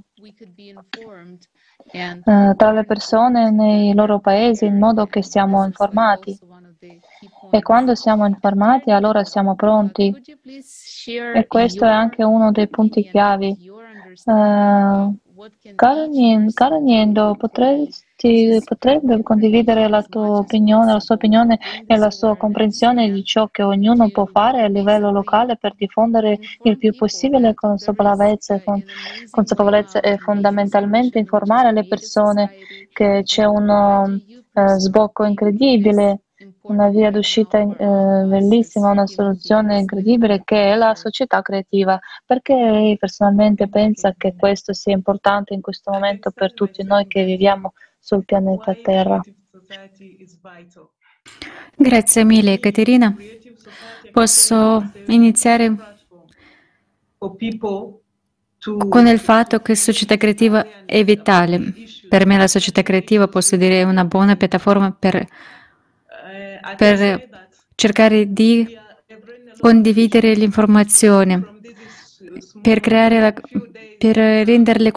tra le persone nei loro paesi in modo che siamo informati. E quando siamo informati, allora siamo pronti. E questo è anche uno dei punti chiavi. Caro Niendo, potrebbe condividere la tua opinione, la sua opinione e la sua comprensione di ciò che ognuno può fare a livello locale per diffondere il più possibile consapevolezza e fondamentalmente informare le persone che c'è uno sbocco incredibile, una via d'uscita bellissima, una soluzione incredibile che è la società creativa. Perché lei personalmente pensa che questo sia importante in questo momento per tutti noi che viviamo sul pianeta Terra. Grazie mille, Caterina. Posso iniziare con il fatto che società creativa è vitale. Per me la società creativa, posso dire, è una buona piattaforma per cercare di condividere l'informazione, per per renderle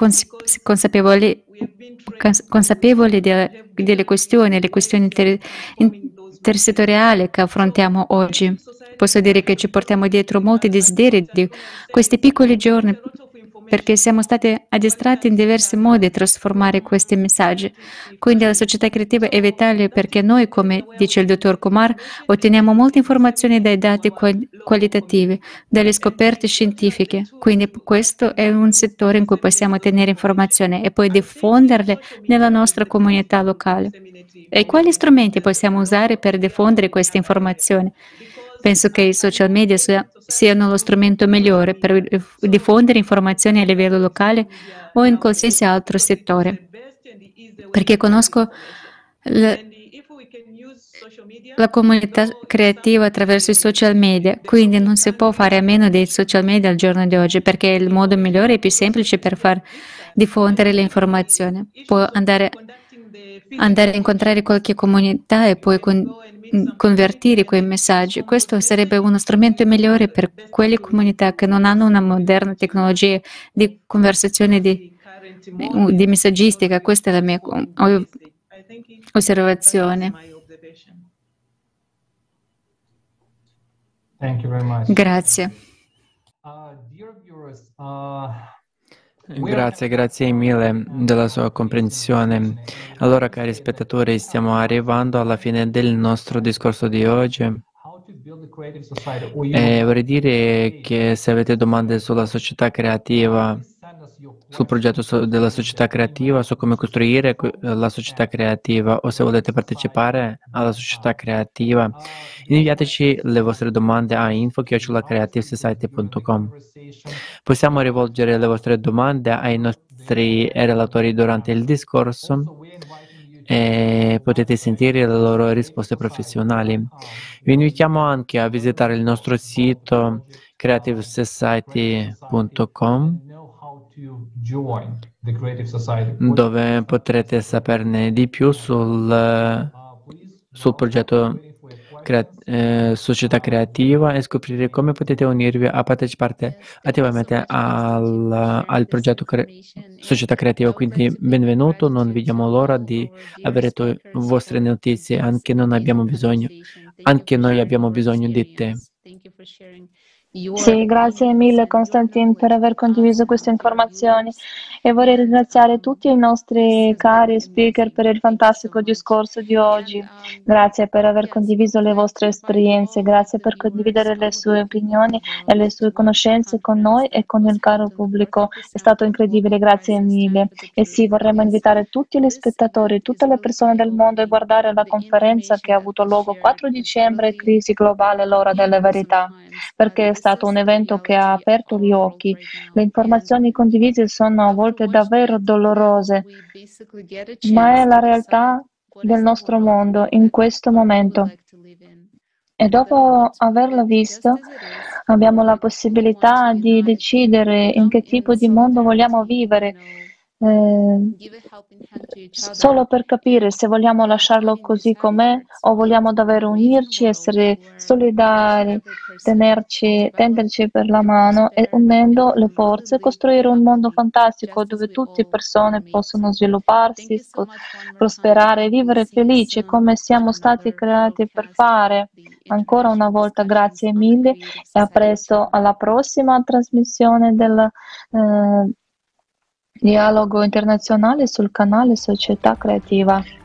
consapevoli delle questioni, le questioni intersettoriali che affrontiamo oggi. Posso dire che ci portiamo dietro molti desideri di questi piccoli giorni, perché siamo stati addestrati in diversi modi a trasformare questi messaggi. Quindi la società creativa è vitale perché noi, come dice il dottor Kumar, otteniamo molte informazioni dai dati qualitativi, dalle scoperte scientifiche. Quindi questo è un settore in cui possiamo ottenere informazioni e poi diffonderle nella nostra comunità locale. E quali strumenti possiamo usare per diffondere queste informazioni? Penso che i social media siano lo strumento migliore per diffondere informazioni a livello locale o in qualsiasi altro settore, perché conosco la comunità creativa attraverso i social media, quindi non si può fare a meno dei social media al giorno di oggi, perché è il modo migliore e più semplice per far diffondere le informazioni. Può andare a incontrare qualche comunità e poi convertire quei messaggi. Questo sarebbe uno strumento migliore per quelle comunità che non hanno una moderna tecnologia di conversazione di messaggistica. Questa è la mia osservazione. Grazie. Grazie mille della sua comprensione. Allora, cari spettatori, stiamo arrivando alla fine del nostro discorso di oggi. E vorrei dire che se avete domande sulla società creativa, sul progetto della società creativa, su come costruire la società creativa, o se volete partecipare alla società creativa, inviateci le vostre domande a info@creativesociety.com. Possiamo rivolgere le vostre domande ai nostri relatori durante il discorso e potete sentire le loro risposte professionali. Vi invitiamo anche a visitare il nostro sito creativesociety.com, dove potrete saperne di più sul progetto Società Creativa e scoprire come potete unirvi a partecipare attivamente al progetto Società Creativa. Quindi benvenuto, non vediamo l'ora di avere vostre notizie, anche noi abbiamo bisogno di te. Sì, grazie mille Constantin per aver condiviso queste informazioni e vorrei ringraziare tutti i nostri cari speaker per il fantastico discorso di oggi. Grazie per aver condiviso le vostre esperienze, grazie per condividere le sue opinioni e le sue conoscenze con noi e con il caro pubblico. È stato incredibile, grazie mille. E sì, vorremmo invitare tutti gli spettatori, tutte le persone del mondo a guardare la conferenza che ha avuto luogo 4 dicembre, Crisi globale, l'ora della verità, perché è stato un evento che ha aperto gli occhi. Le informazioni condivise sono a volte davvero dolorose, ma è la realtà del nostro mondo in questo momento. E dopo averlo visto, abbiamo la possibilità di decidere in che tipo di mondo vogliamo vivere. Solo per capire se vogliamo lasciarlo così com'è o vogliamo davvero unirci, essere solidari, tenderci per la mano e unendo le forze costruire un mondo fantastico dove tutte le persone possono svilupparsi, prosperare e vivere felici come siamo stati creati per fare. Ancora una volta grazie mille e a presto alla prossima trasmissione del dialogo internazionale sul canale Società Creativa.